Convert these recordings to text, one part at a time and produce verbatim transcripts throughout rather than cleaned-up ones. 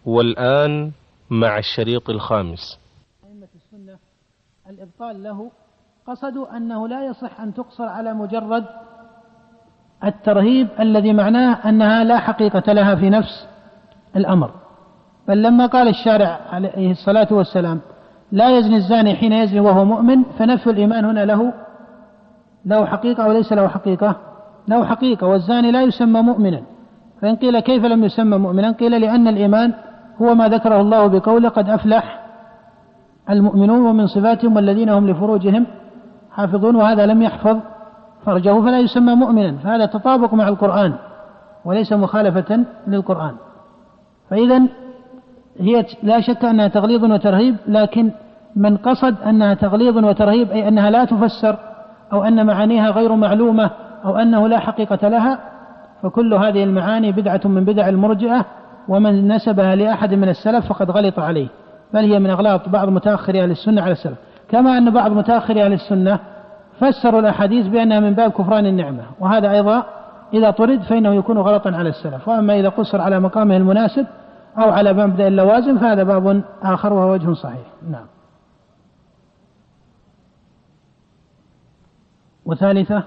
والآن مع الشريط الخامس. أئمة السنة الإبطال له قصدوا أنه لا يصح أن تقصر على مجرد الترهيب الذي معناه أنها لا حقيقة لها في نفس الأمر، بل لما قال الشارع عليه الصلاة والسلام لا يزني الزاني حين يزني وهو مؤمن، فنفي الإيمان هنا له له حقيقة أو ليس له حقيقة؟ له حقيقة، والزاني لا يسمى مؤمنا. فإن قيل كيف لم يسمى مؤمنا؟ قيل لأن الإيمان هو ما ذكره الله بقوله قد أفلح المؤمنون ومن صفاتهم والذين هم لفروجهم حافظون، وهذا لم يحفظ فرجه فلا يسمى مؤمنا، فهذا تطابق مع القرآن وليس مخالفة للقرآن. فإذا هي لا شك أنها تغليظ وترهيب، لكن من قصد أنها تغليظ وترهيب أي أنها لا تفسر أو أن معانيها غير معلومة أو أنه لا حقيقة لها، فكل هذه المعاني بدعة من بدع المرجئة، ومن نسبها لأحد من السلف فقد غلط عليه، بل هي من أغلاط بعض متأخري أهل السنة على السلف، كما أن بعض متأخري أهل السنة فسروا الأحاديث بأنها من باب كفران النعمة، وهذا أيضا إذا طرد فإنه يكون غلطا على السلف. وأما إذا قصر على مقامه المناسب أو على مبدأ اللوازم فهذا باب آخر وهو وجه صحيح. نعم. وثالثة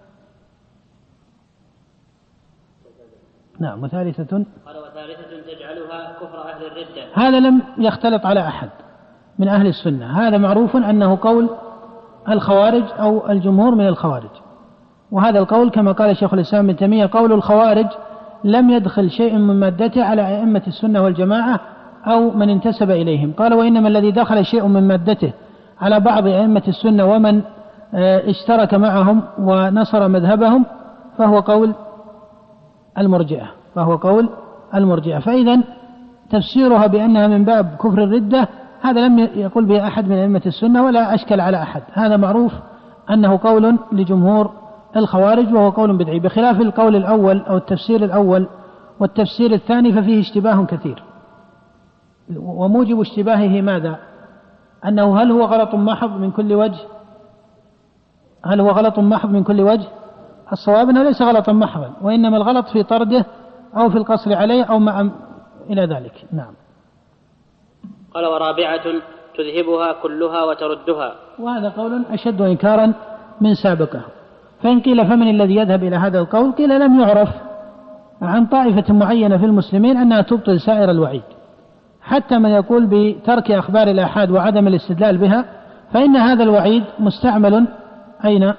نعم وثالثة قال وثالثة تجعلها كفر أهل الردة. هذا لم يختلط على أحد من أهل السنة، هذا معروف أنه قول الخوارج أو الجمهور من الخوارج، وهذا القول كما قال شيخ الإسلام ابن تيمية قول الخوارج لم يدخل شيء من مادته على أئمة السنة والجماعة أو من انتسب إليهم. قال وإنما الذي دخل شيء من مادته على بعض أئمة السنة ومن اشترك معهم ونصر مذهبهم فهو قول المرجئة فهو قول المرجئة فإذا تفسيرها بأنها من باب كفر الردة هذا لم يقول به أحد من أئمة السنة ولا أشكل على أحد، هذا معروف أنه قول لجمهور الخوارج وهو قول بدعي، بخلاف القول الأول أو التفسير الأول والتفسير الثاني ففيه اشتباه كثير. وموجب اشتباهه ماذا؟ أنه هل هو غلط محض من كل وجه؟ هل هو غلط محض من كل وجه؟ الصواب أنه ليس غلطا محضا، وإنما الغلط في طرده أو في القصر عليه أو مع إلى ذلك. نعم. قال ورابعة تذهبها كلها وتردها، وهذا قول أشد إنكارا من سابقه. فإن قيل فمن الذي يذهب إلى هذا القول؟ قيل لم يعرف عن طائفة معينة في المسلمين أنها تبطل سائر الوعيد، حتى من يقول بترك أخبار الآحاد وعدم الاستدلال بها، فإن هذا الوعيد مستعمل أين؟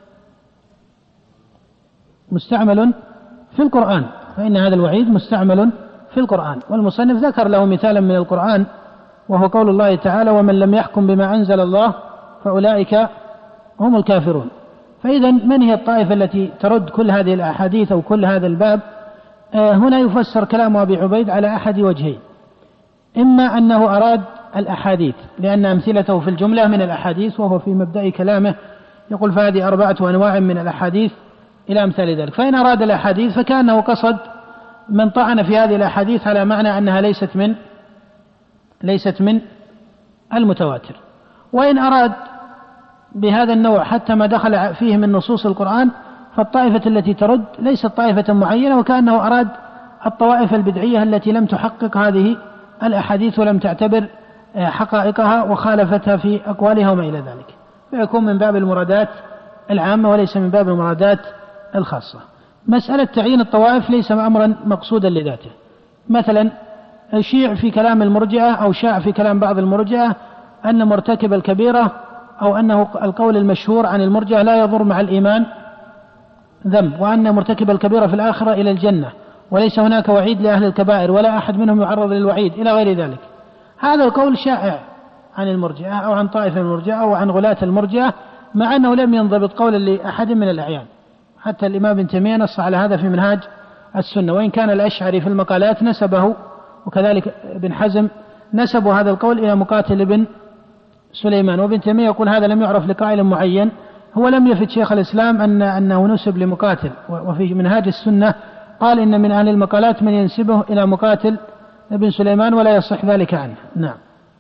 مستعمل في القرآن، فإن هذا الوعيد مستعمل في القرآن. والمصنف ذكر له مثالا من القرآن وهو قول الله تعالى ومن لم يحكم بما أنزل الله فأولئك هم الكافرون. فإذا من هي الطائفة التي ترد كل هذه الأحاديث أو كل هذا الباب؟ آه هنا يفسر كلام أبي عبيد على أحد وجهين، إما أنه أراد الأحاديث لأن أمثلته في الجملة من الأحاديث، وهو في مبدأ كلامه يقول فهذه أربعة أنواع من الأحاديث إلى أمثال ذلك. فإن أراد الأحاديث فكأنه قصد من طعن في هذه الأحاديث على معنى أنها ليست من ليست من المتواتر. وإن أراد بهذا النوع حتى ما دخل فيه من نصوص القرآن فالطائفة التي ترد ليست طائفة معينة، وكأنه أراد الطوائف البدعية التي لم تحقق هذه الأحاديث ولم تعتبر حقائقها وخالفتها في أقوالها وما إلى ذلك، فيكون من باب المرادات العامة وليس من باب المرادات الخاصة. مسألة تعيين الطوائف ليس أمرا مقصودا لذاته. مثلا الشيع في كلام المرجئة أو شاع في كلام بعض المرجئة أن مرتكب الكبيرة أو أنه القول المشهور عن المرجئة لا يضر مع الإيمان ذنب، وأن مرتكب الكبيرة في الآخرة إلى الجنة وليس هناك وعيد لأهل الكبائر ولا أحد منهم يعرض للوعيد إلى غير ذلك. هذا القول شائع عن المرجئة أو عن طائفة المرجئة أو عن غلاة المرجئة، مع أنه لم ينضبط قولا لأحد من الأعيان. حتى الإمام ابن تيمية نص على هذا في منهاج السنة، وإن كان الأشعري في المقالات نسبه، وكذلك ابن حزم نسبوا هذا القول إلى مقاتل بن سليمان، وابن تيمية يقول هذا لم يعرف لقائل معين. هو لم يفد شيخ الإسلام أن أنه نسب لمقاتل، وفي منهاج السنة قال إن من أهل المقالات من ينسبه إلى مقاتل ابن سليمان ولا يصح ذلك عنه. نعم.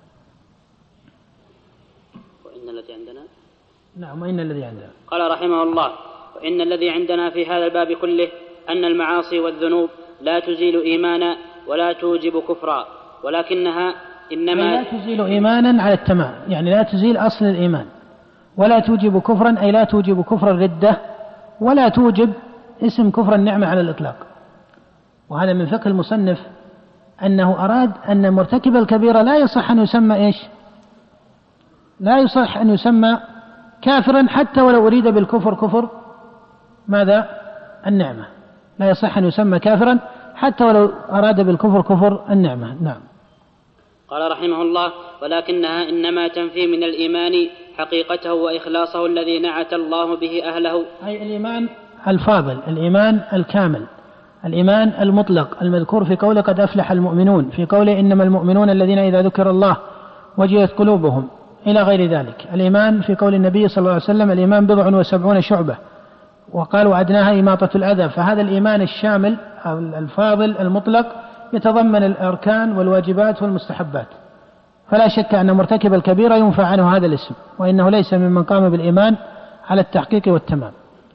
وإن الذي عندنا نعم وإن الذي عندنا قال رحمه الله وإن الذي عندنا في هذا الباب كله أن المعاصي والذنوب لا تزيل إيمانا ولا توجب كفرا، ولكنها إنما لا تزيل إيمانا على التمام، يعني لا تزيل أصل الإيمان، ولا توجب كفرا، أي لا توجب كفر الردة، ولا توجب اسم كفر النعمة على الإطلاق. وهذا من فقه المصنف أنه أراد أن مرتكب الكبيرة لا يصح أن يسمى إيش؟ لا يصح أن يسمى كافرا حتى ولو أريد بالكفر كفر ماذا؟ النعمة. لا يصح أن يسمى كافرا حتى ولو أراد بالكفر كفر النعمة. نعم. قال رحمه الله: ولكنها إنما تنفي من الإيمان حقيقته وإخلاصه الذي نعت الله به أهله، أي الإيمان الفاضل، الإيمان الكامل، الإيمان المطلق المذكور في قوله قد أفلح المؤمنون، في قوله إنما المؤمنون الذين إذا ذكر الله وجلت قلوبهم، إلى غير ذلك. الإيمان في قول النبي صلى الله عليه وسلم: الإيمان بضع وسبعون شعبة، وقال وأدناها إماطة الأذى. فهذا الإيمان الشامل الفاضل المطلق يتضمن الأركان والواجبات والمستحبات، فلا شك أن مرتكب الكبيرة ينفى عنه هذا الاسم، وإنه ليس ممن قام بالإيمان على التحقيق والتمام.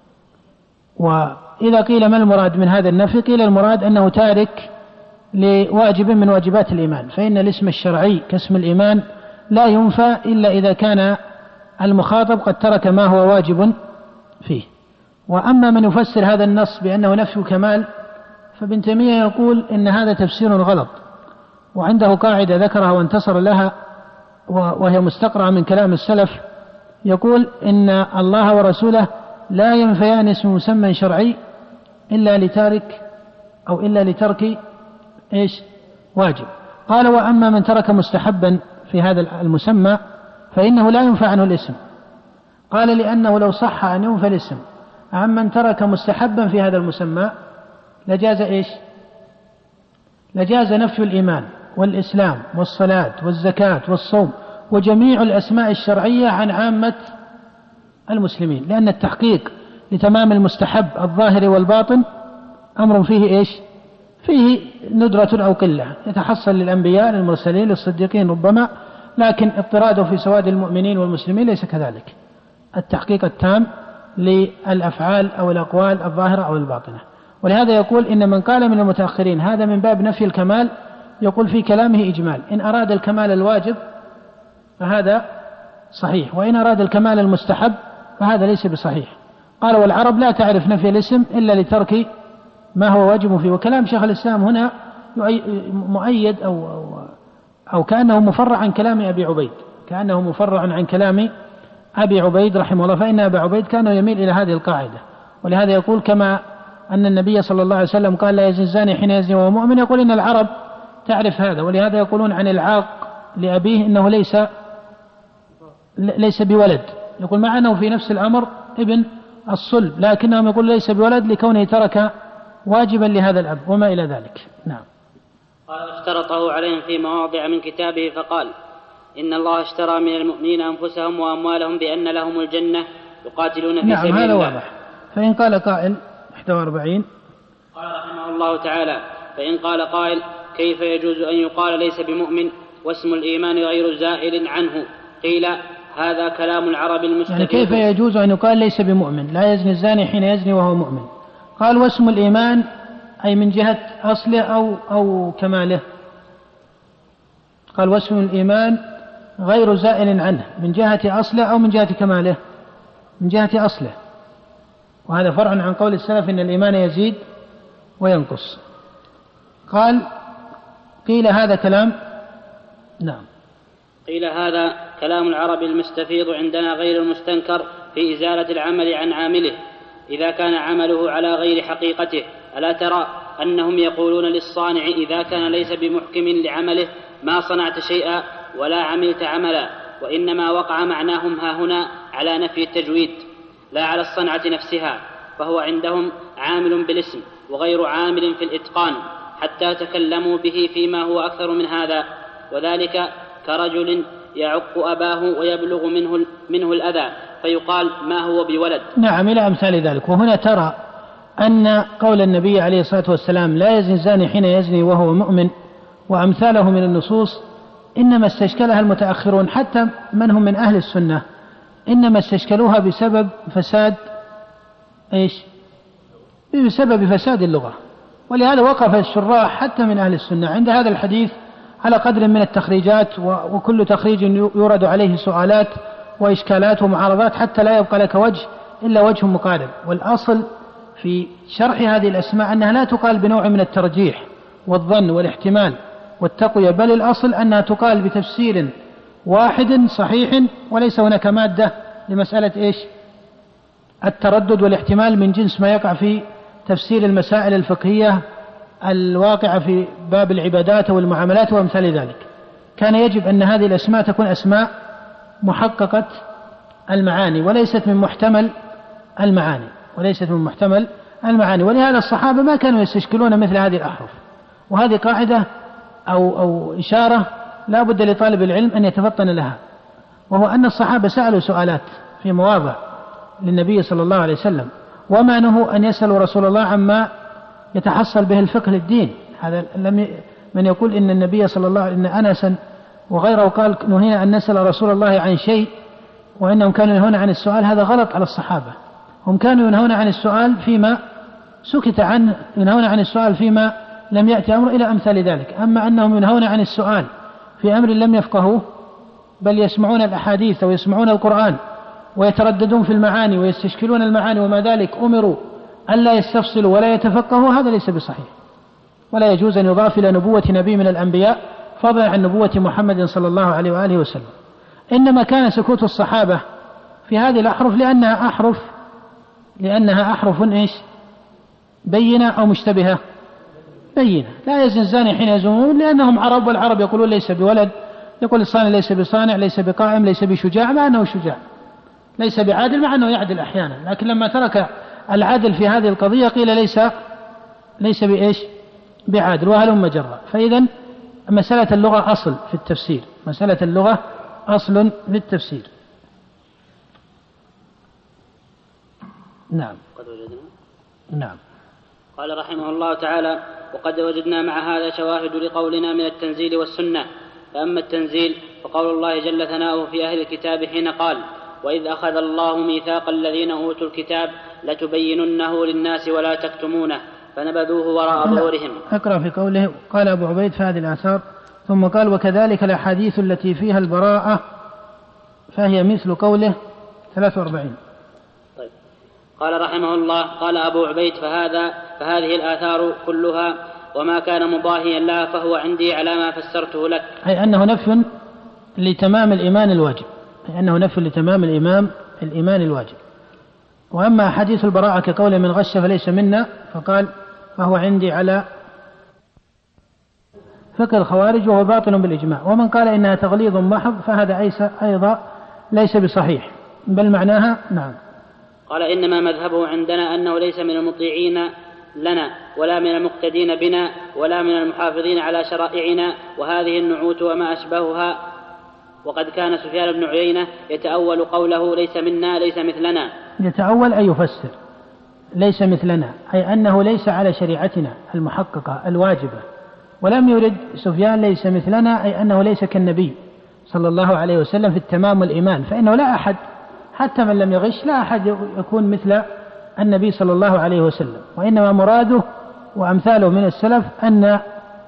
وإذا قيل ما المراد من هذا النفي؟ قيل المراد أنه تارك لواجب من واجبات الإيمان، فإن الاسم الشرعي كاسم الإيمان لا ينفى إلا إذا كان المخاطب قد ترك ما هو واجب فيه. وأما من يفسر هذا النص بأنه نفي كمال، فابن تيمية يقول إن هذا تفسير غلط، وعنده قاعدة ذكرها وانتصر لها وهي مستقرأة من كلام السلف، يقول إن الله ورسوله لا ينفيان اسم مسمى شرعي إلا لتارك أو إلا لترك إيش؟ واجب. قال: وأما من ترك مستحبا في هذا المسمى فإنه لا ينفى عنه الاسم. قال: لأنه لو صح أن ينفى الاسم عمن ترك مستحبا في هذا المسمى لجاز إيش؟ لجاز نفي الإيمان والإسلام والصلاة والزكاة والصوم وجميع الأسماء الشرعية عن عامة المسلمين، لأن التحقيق لتمام المستحب الظاهر والباطن أمر فيه إيش؟ فيه ندرة أو قلة، يتحصل للأنبياء للمرسلين للصديقين ربما، لكن اضطراده في سواد المؤمنين والمسلمين ليس كذلك. التحقيق التام للأفعال أو الأقوال الظاهرة أو الباطنة. ولهذا يقول إن من قال من المتأخرين هذا من باب نفي الكمال، يقول في كلامه إجمال، إن أراد الكمال الواجب فهذا صحيح، وإن أراد الكمال المستحب فهذا ليس بصحيح. قال: والعرب لا تعرف نفي الاسم إلا لترك ما هو واجب فيه. وكلام شيخ الإسلام هنا مؤيد أو, أو, أو كأنه مفرع عن كلام أبي عبيد، كأنه مفرع عن كلام أبي عبيد رحمه الله، فإن أبا عبيد كان يميل إلى هذه القاعدة. ولهذا يقول كما أن النبي صلى الله عليه وسلم قال: لا يزني الزاني حين يزني وهو مؤمن، يقول إن العرب تعرف هذا. ولهذا يقولون عن العاق لأبيه إنه ليس ليس بولد، يقول مع أنه في نفس الأمر ابن الصلب، لكنهم يقول ليس بولد لكونه ترك واجبا لهذا الأب وما إلى ذلك. نعم. قال: اشترطه عليهم في مواضع من كتابه فقال: إن الله اشترى من المؤمنين أنفسهم وأموالهم بأن لهم الجنة يقاتلون في نعم سبيل الله. هذا واضح. فإن قال قائل واحد وأربعين، قال رحمه الله تعالى: فإن قال قائل: كيف يجوز أن يقال ليس بمؤمن واسم الإيمان غير زائل عنه؟ قيل: هذا كلام العرب المستفيض. يعني كيف يجوز أن يقال ليس بمؤمن؟ لا يزني الزاني حين يزني وهو مؤمن. قال: واسم الإيمان أي من جهة أصله أو أو كماله. قال: واسم الإيمان غير زائل عنه من جهة أصله أو من جهة كماله؟ من جهة أصله، وهذا فرع عن قول السلف إن الإيمان يزيد وينقص. قال: قيل هذا كلام نعم قيل هذا كلام العرب المستفيض عندنا غير المستنكر في إزالة العمل عن عامله إذا كان عمله على غير حقيقته. ألا ترى أنهم يقولون للصانع إذا كان ليس بمحكم لعمله ما صنعت شيئا ولا عملت عملا، وإنما وقع معناهم ها هنا على نفي التجويد لا على الصنعة نفسها، فهو عندهم عامل بالاسم وغير عامل في الإتقان، حتى تكلموا به فيما هو أكثر من هذا، وذلك كرجل يعق أباه ويبلغ منه, منه الأذى فيقال ما هو بولد. نعم إلى أمثال ذلك. وهنا ترى أن قول النبي عليه الصلاة والسلام لا يزني الزاني حين يزني وهو مؤمن وأمثاله من النصوص إنما استشكلها المتأخرون، حتى من هم من أهل السنة إنما استشكلوها بسبب فساد إيش؟ بسبب فساد اللغة. ولهذا وقف الشراح حتى من أهل السنة عند هذا الحديث على قدر من التخريجات، وكل تخريج يورد عليه سؤالات وإشكالات ومعارضات حتى لا يبقى لك وجه إلا وجه مقارب. والأصل في شرح هذه الأسماء أنها لا تقال بنوع من الترجيح والظن والاحتمال والتقوية، بل الأصل أنها تقال بتفسير واحد صحيح، وليس هناك مادة لمسألة إيش؟ التردد والاحتمال من جنس ما يقع في تفسير المسائل الفقهية الواقعة في باب العبادات والمعاملات وأمثال ذلك. كان يجب أن هذه الأسماء تكون أسماء محققة المعاني وليست من محتمل المعاني وليست من محتمل المعاني ولهذا الصحابة ما كانوا يستشكلون مثل هذه الأحرف. وهذه قاعدة أو, أو إشارة لا بد لطالب العلم أن يتفطن لها، وهو أن الصحابة سألوا سؤالات في مواضع للنبي صلى الله عليه وسلم، وما نهوا أن يسألوا رسول الله عما يتحصل به الفقه للدين. هذا لم ي... من يقول إن النبي صلى الله عليه وسلم إن أنسا وغيره قال نهينا أن نسأل رسول الله عن شيء وإنهم كانوا ينهون عن السؤال، هذا غلط على الصحابة. هم كانوا ينهون عن السؤال فيما سكت عنه، ينهون عن السؤال فيما لم يأتي أمر إلى أمثال ذلك. أما أنهم ينهون عن السؤال في أمر لم يفقهوه بل يسمعون الأحاديث ويسمعون القرآن ويترددون في المعاني ويستشكلون المعاني وما ذلك أمروا ألا يستفصلوا ولا يتفقهوا، هذا ليس بصحيح، ولا يجوز أن يضاف إلى نبوة نبي من الأنبياء فضلا عن نبوة محمد صلى الله عليه وآله وسلم. إنما كان سكوت الصحابة في هذه الأحرف لأنها أحرف لأنها أحرف إيش؟ بينة أو مشتبهة؟ بينة. لا يزن الزاني حين يزنون، لأنهم عرب، والعرب يقولون ليس بولد، يقول الصانع ليس بصانع، ليس بقائم، ليس بشجاع، مع أنه شجاع، ليس بعادل، مع أنه يعدل أحيانا. لكن لما ترك العدل في هذه القضية قيل ليس ليس بإيش؟ بعادل، وهلم جرا. فإذا مسألة اللغة أصل في التفسير، مسألة اللغة أصل في التفسير. نعم. قد وجدنا. نعم. قال رحمه الله تعالى: وقد وجدنا مع هذا شواهد لقولنا من التنزيل والسنة. فأما التنزيل فقول الله جل ثناؤه في أهل الكتاب حين قال: وإذ أخذ الله ميثاق الذين أوتوا الكتاب لتبيننه للناس ولا تكتمونه فنبذوه وراء ظهورهم. أقرأ في قوله قال أبو عبيد في هذه الآثار، ثم قال: وكذلك الأحاديث التي فيها البراءة فهي مثل قوله ثلاثة وأربعين. طيب. قال رحمه الله: قال أبو عبيد فهذا فهذه الآثار كلها وما كان مضاهيا لها فهو عندي على ما فسرته لك. أي أنه نفي لتمام الإيمان الواجب، أي أنه نفي لتمام الإمام الإيمان الواجب. وأما حديث البراءة كقول من غش فليس منا، فقال فهو عندي على فقه الخوارج وهو باطل بالإجماع. ومن قال إنها تغليظ محض فهذا أيضا ليس بصحيح، بل معناها نعم. قال: إنما مذهبه عندنا أنه ليس من المطيعين لنا ولا من المقتدين بنا ولا من المحافظين على شرائعنا، وهذه النعوت وما أشبهها. وقد كان سفيان بن عيينة يتأول قوله ليس منا ليس مثلنا. يتأول أي يفسر ليس مثلنا، أي أنه ليس على شريعتنا المحققة الواجبة. ولم يرد سفيان ليس مثلنا أي أنه ليس كالنبي صلى الله عليه وسلم في التمام والإيمان، فإنه لا أحد حتى من لم يغش لا أحد يكون مثل النبي صلى الله عليه وسلم. وإنما مراده وأمثاله من السلف أن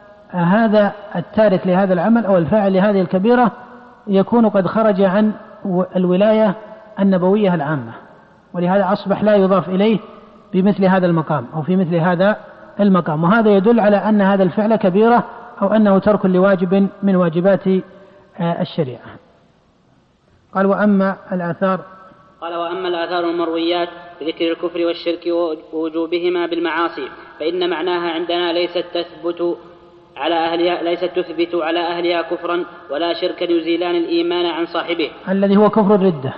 هذا التارك لهذا العمل أو الفاعل لهذه الكبيرة يكون قد خرج عن الولاية النبوية العامة، ولهذا أصبح لا يضاف إليه بمثل هذا المقام أو في مثل هذا المقام. وهذا يدل على أن هذا الفعل كبيرة أو أنه ترك لواجب من واجبات الشريعة. قال: وأما الآثار قال وأما الآثار المرويات بذكر الكفر والشرك ووجوبهما بالمعاصي فإن معناها عندنا ليست تثبت على أهلها ليست تثبت على أهلها كفرا ولا شركا يزيلان الإيمان عن صاحبه، الذي هو كفر الردة.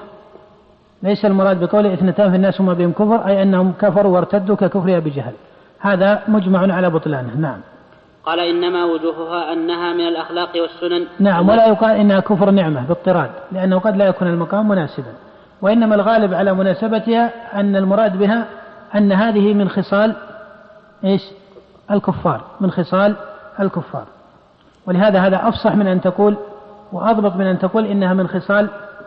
ليس المراد بقوله اثنتان في الناس وما بهم كفر أي أنهم كفروا وارتدوا ككفرها بجهل، هذا مجمع على بطلانه. نعم. قال: إنما وجوهها أنها من الأخلاق والسنن. نعم. ولا يقال إنها كفر نعمة باضطراد، لأنه قد لا يكون المقام مناسبا، وإنما الغالب على مناسبتها أن المراد بها أن هذه من خصال إيش؟ الكفار، من خصال الكفار. ولهذا هذا أفصح من أن تقول وأضبط من أن تقول إنها من خصال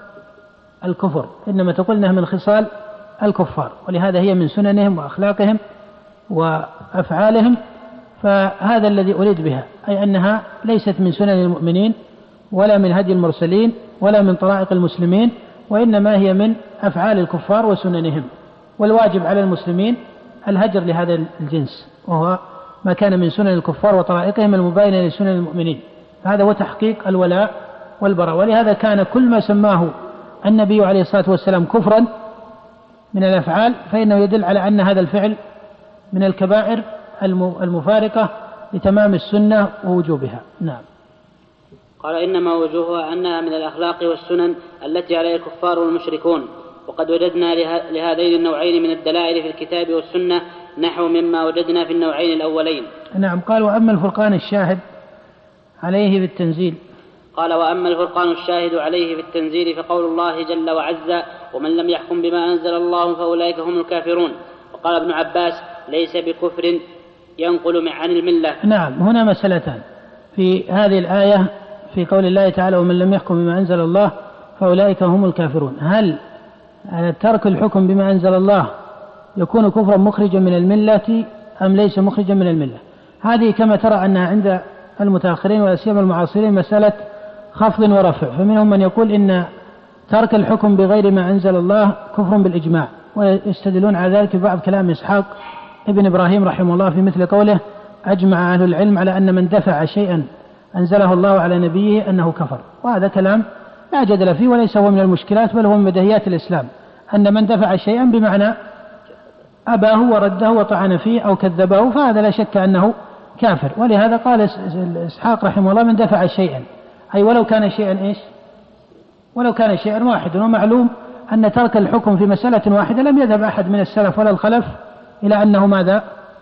الكفر، إنما تقول إنها من خصال الكفار. ولهذا هي من سننهم وأخلاقهم وأفعالهم فهذا الذي أريد بها، أي أنها ليست من سنن المؤمنين ولا من هدي المرسلين ولا من طرائق المسلمين، وإنما هي من أفعال الكفار وسننهم، والواجب على المسلمين الهجر لهذا الجنس، وهو ما كان من سنن الكفار وطرائقهم المباينة لسنن المؤمنين. هذا هو تحقيق الولاء والبراء. ولهذا كان كل ما سماه النبي عليه الصلاة والسلام كفرا من الأفعال فإنه يدل على أن هذا الفعل من الكبائر المفارقة لتمام السنة ووجوبها. نعم. قال إنما وجوهها أنها من الأخلاق والسنن التي عليها الكفار والمشركون، وقد وجدنا لهذين النوعين من الدلائل في الكتاب والسنة نحو مما وجدنا في النوعين الأولين. نعم. قال وأما الفرقان الشاهد عليه بالتنزيل. قال وأما الفرقان الشاهد عليه بالتنزيل فقول الله جل وعز ومن لم يحكم بما أنزل الله فأولئك هم الكافرون. وقال ابن عباس ليس بكفر ينقل عن الملة. نعم. هنا مسألتان في هذه الآية في قول الله تعالى ومن لم يحكم بما أنزل الله فأولئك هم الكافرون. هل ترك الحكم بما أنزل الله يكون كفرا مخرجا من الملة أم ليس مخرجا من الملة؟ هذه كما ترى أنها عند المتأخرين ولا سيما المعاصرين مسألة خفض ورفع، فمنهم من يقول إن ترك الحكم بغير ما أنزل الله كفر بالإجماع، ويستدلون على ذلك ببعض كلام إسحاق ابن إبراهيم رحمه الله في مثل قوله أجمع أهل العلم على أن من دفع شيئا أنزله الله على نبيه أنه كفر. وهذا كلام لا جدل فيه وليس هو من المشكلات، بل هو من بديهيات الإسلام، أن من دفع شيئا بمعنى أباه ورده وطعن فيه أو كذبه فهذا لا شك أنه كافر. ولهذا قال إسحاق رحمه الله من دفع شيئا، أي ولو كان شيئا إيش؟ ولو كان شيئا واحد. ومعلوم أن ترك الحكم في مسألة واحدة لم يذهب أحد من السلف ولا الخلف إلى أنه ماذا؟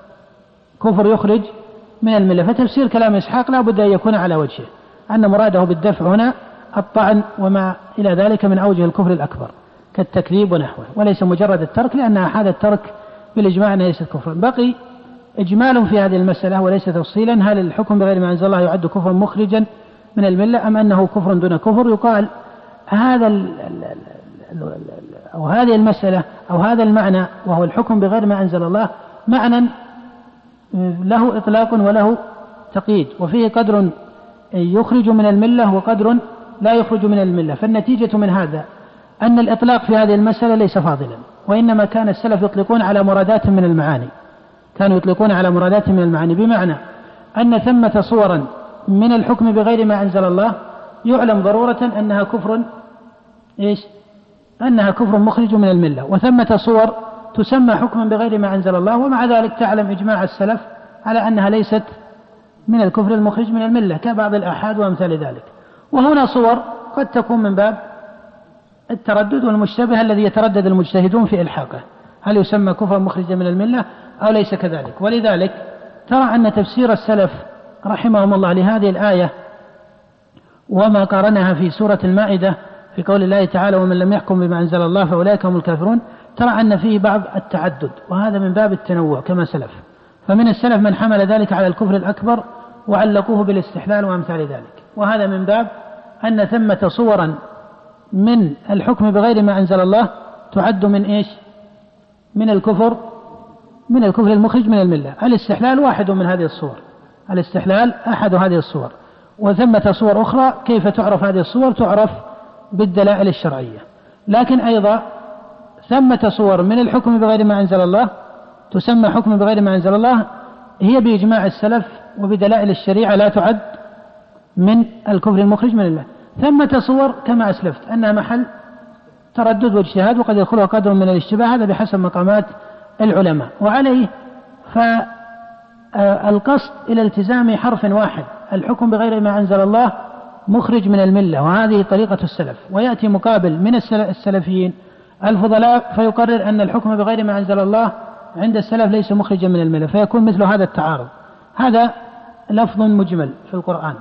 كفر يخرج من الملة. فتفسير كلام إسحاق لا بد أن يكون على وجهه، أن مراده بالدفع هنا الطعن وما إلى ذلك من أوجه الكفر الأكبر كالتكذيب ونحوه، وليس مجرد الترك، لأن أحد الترك بالإجماع أنه ليس كفرا. بقي إجمال في هذه المسألة وليس تفصيلا، هل الحكم بغير ما أنزل الله يعد كفرا مخرجا من الملة أم أنه كفر دون كفر؟ يقال هذا ال ال ال أو هذه المسألة أو هذا المعنى وهو الحكم بغير ما أنزل الله معنى له إطلاق وله تقييد، وفيه قدر يخرج من الملة وقدر لا يخرج من الملة. فالنتيجة من هذا أن الإطلاق في هذه المسألة ليس فاضلا، وإنما كان السلف يطلقون على مرادات من المعاني، كانوا يطلقون على مرادات من المعاني، بمعنى أن ثمة صورا من الحكم بغير ما أنزل الله يعلم ضرورة أنها كفر إيش؟ أنها كفر مخرج من الملة، وثمة صور تسمى حكما بغير ما أنزل الله ومع ذلك تعلم إجماع السلف على أنها ليست من الكفر المخرج من الملة كبعض الآحاد وأمثال ذلك. وهنا صور قد تكون من باب التردد والمشتبه الذي يتردد المجتهدون في إلحاقه، هل يسمى كفر مخرجا من الملة أو ليس كذلك. ولذلك ترى أن تفسير السلف رحمهم الله لهذه الآية وما قارنها في سورة المائدة في قول الله تعالى ومن لم يحكم بما أنزل الله فأولئك هم الكافرون، ترى أن فيه بعض التعدد، وهذا من باب التنوع كما سلف. فمن السلف من حمل ذلك على الكفر الأكبر وعلقوه بالاستحلال وأمثال ذلك، وهذا من باب أن ثمة صورا من الحكم بغير ما أنزل الله تعد من إيش؟ من الكفر من الكفر المخرج من الملة. الاستحلال واحد من هذه الصور، الاستحلال أحد هذه الصور، وثمة صور أخرى كيف تعرف هذه الصور؟ تعرف بالدلائل الشرعية. لكن أيضا ثمة صور من الحكم بغير ما أنزل الله تسمى حكم بغير ما أنزل الله، هي بإجماع السلف وبدلائل الشريعة لا تعد من الكفر المخرج من الملة. ثمة صور كما أسلفت أنها محل تردد واجتهاد وقد يدخلها قدر من الاشتباه، هذا بحسب مقامات العلماء. وعليه فالقصد إلى التزام حرف واحد، الحكم بغير ما أنزل الله مخرج من الملة، وهذه طريقة السلف. ويأتي مقابل من السلفيين الفضلاء فيقرر أن الحكم بغير ما أنزل الله عند السلف ليس مخرجا من الملة، فيكون مثل هذا التعارض. هذا لفظ مجمل في القرآن،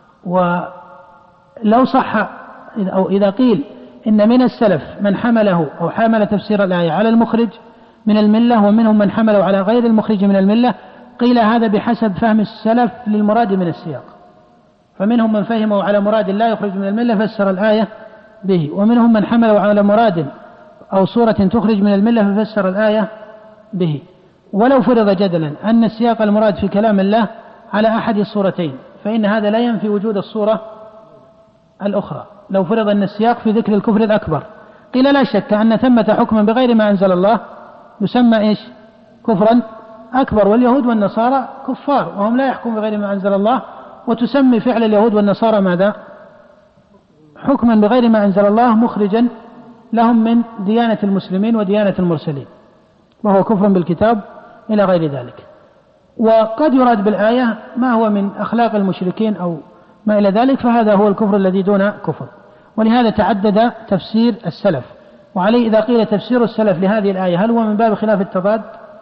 ولو صح أو إذا قيل إن من السلف من حمله أو حمل تفسير الآية على المخرج من الملة ومنهم من حمله على غير المخرج من الملة، قيل هذا بحسب فهم السلف للمراد من السياق، فمنهم من فهمه على مراد لا يخرج من الملة فسر الآية به، ومنهم من حمله على مراد أو صورة تخرج من الملة ففسر الآية به. ولو فرض جدلا أن السياق المراد في كلام الله على أحد الصورتين فإن هذا لا ينفي وجود الصورة الأخرى. لو فرض أن السياق في ذكر الكفر الأكبر قيل لا شك أن ثمة حكما بغير ما أنزل الله يسمى إيش؟ كفرا أكبر، واليهود والنصارى كفار وهم لا يحكم بغير ما أنزل الله، وتسمي فعل اليهود والنصارى ماذا؟ حكما بغير ما أنزل الله مخرجا لهم من ديانة المسلمين وديانة المرسلين، وهو كفر بالكتاب إلى غير ذلك. وقد يراد بالآية ما هو من أخلاق المشركين أو ما إلى ذلك، فهذا هو الكفر الذي دون كفر. ولهذا تعدد تفسير السلف، وعليه إذا قيل تفسير السلف لهذه الآية هل هو من باب خلاف التضاد؟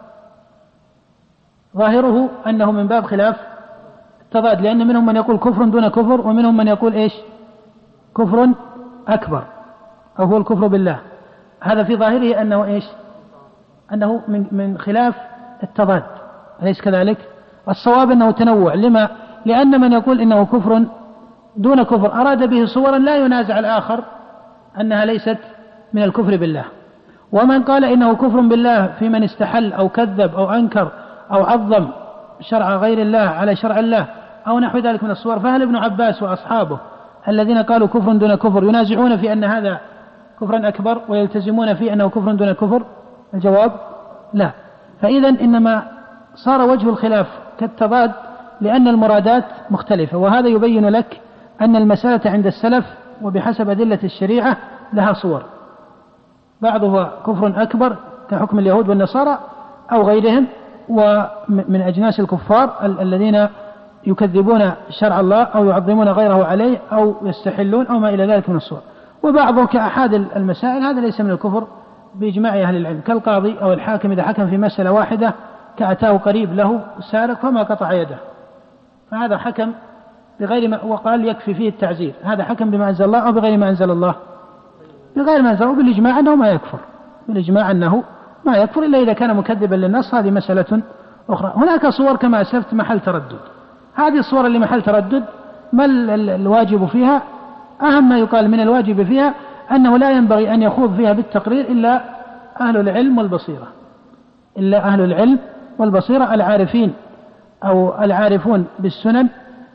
ظاهره أنه من باب خلاف التضاد، لأن منهم من يقول كفر دون كفر، ومنهم من يقول إيش؟ كفر أكبر أو هو الكفر بالله. هذا في ظاهره أنه إيش؟ أنه من, من خلاف التضاد، أليس كذلك؟ الصواب أنه تنوع. لما؟ لأن من يقول إنه كفر دون كفر أراد به صورا لا ينازع الآخر أنها ليست من الكفر بالله. ومن قال إنه كفر بالله في من استحل أو كذب أو أنكر أو عظم شرع غير الله على شرع الله أو نحو ذلك من الصور، فهل ابن عباس وأصحابه الذين قالوا كفر دون كفر ينازعون في أن هذا كفرا أكبر ويلتزمون في أنه كفر دون كفر؟ الجواب لا. فإذا إنما صار وجه الخلاف كالتضاد لأن المرادات مختلفة، وهذا يبين لك أن المسألة عند السلف وبحسب أدلة الشريعة لها صور، بعضها كفر أكبر كحكم اليهود والنصارى أو غيرهم ومن أجناس الكفار الذين يكذبون شرع الله أو يعظمون غيره عليه أو يستحلون أو ما إلى ذلك من الصور، وبعضه كأحد المسائل هذا ليس من الكفر بإجماع أهل العلم، كالقاضي أو الحاكم إذا حكم في مسألة واحدة كأتاه قريب له سارق فما قطع يده، فهذا حكم بغير ما وقال يكفي فيه التعزير، هذا حكم بما أنزل الله أو بغير ما أنزل الله؟ بغير ما أنزل الله، بالإجماع أنه ما يكفر، بالإجماع أنه ما يكفر إلا إذا كان مكذبا للنص، هذه مسألة أخرى. هناك صور كما أسلفت محل تردد، هذه الصور اللي محل تردد ما الواجب فيها؟ أهم ما يقال من الواجب فيها أنه لا ينبغي أن يخوض فيها بالتقرير إلا أهل العلم والبصيرة، إلا أهل العلم والبصيرة العارفين أو العارفون بالسنن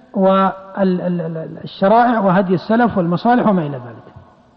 والشرائع وهدي السلف والمصالح وما إلى ذلك.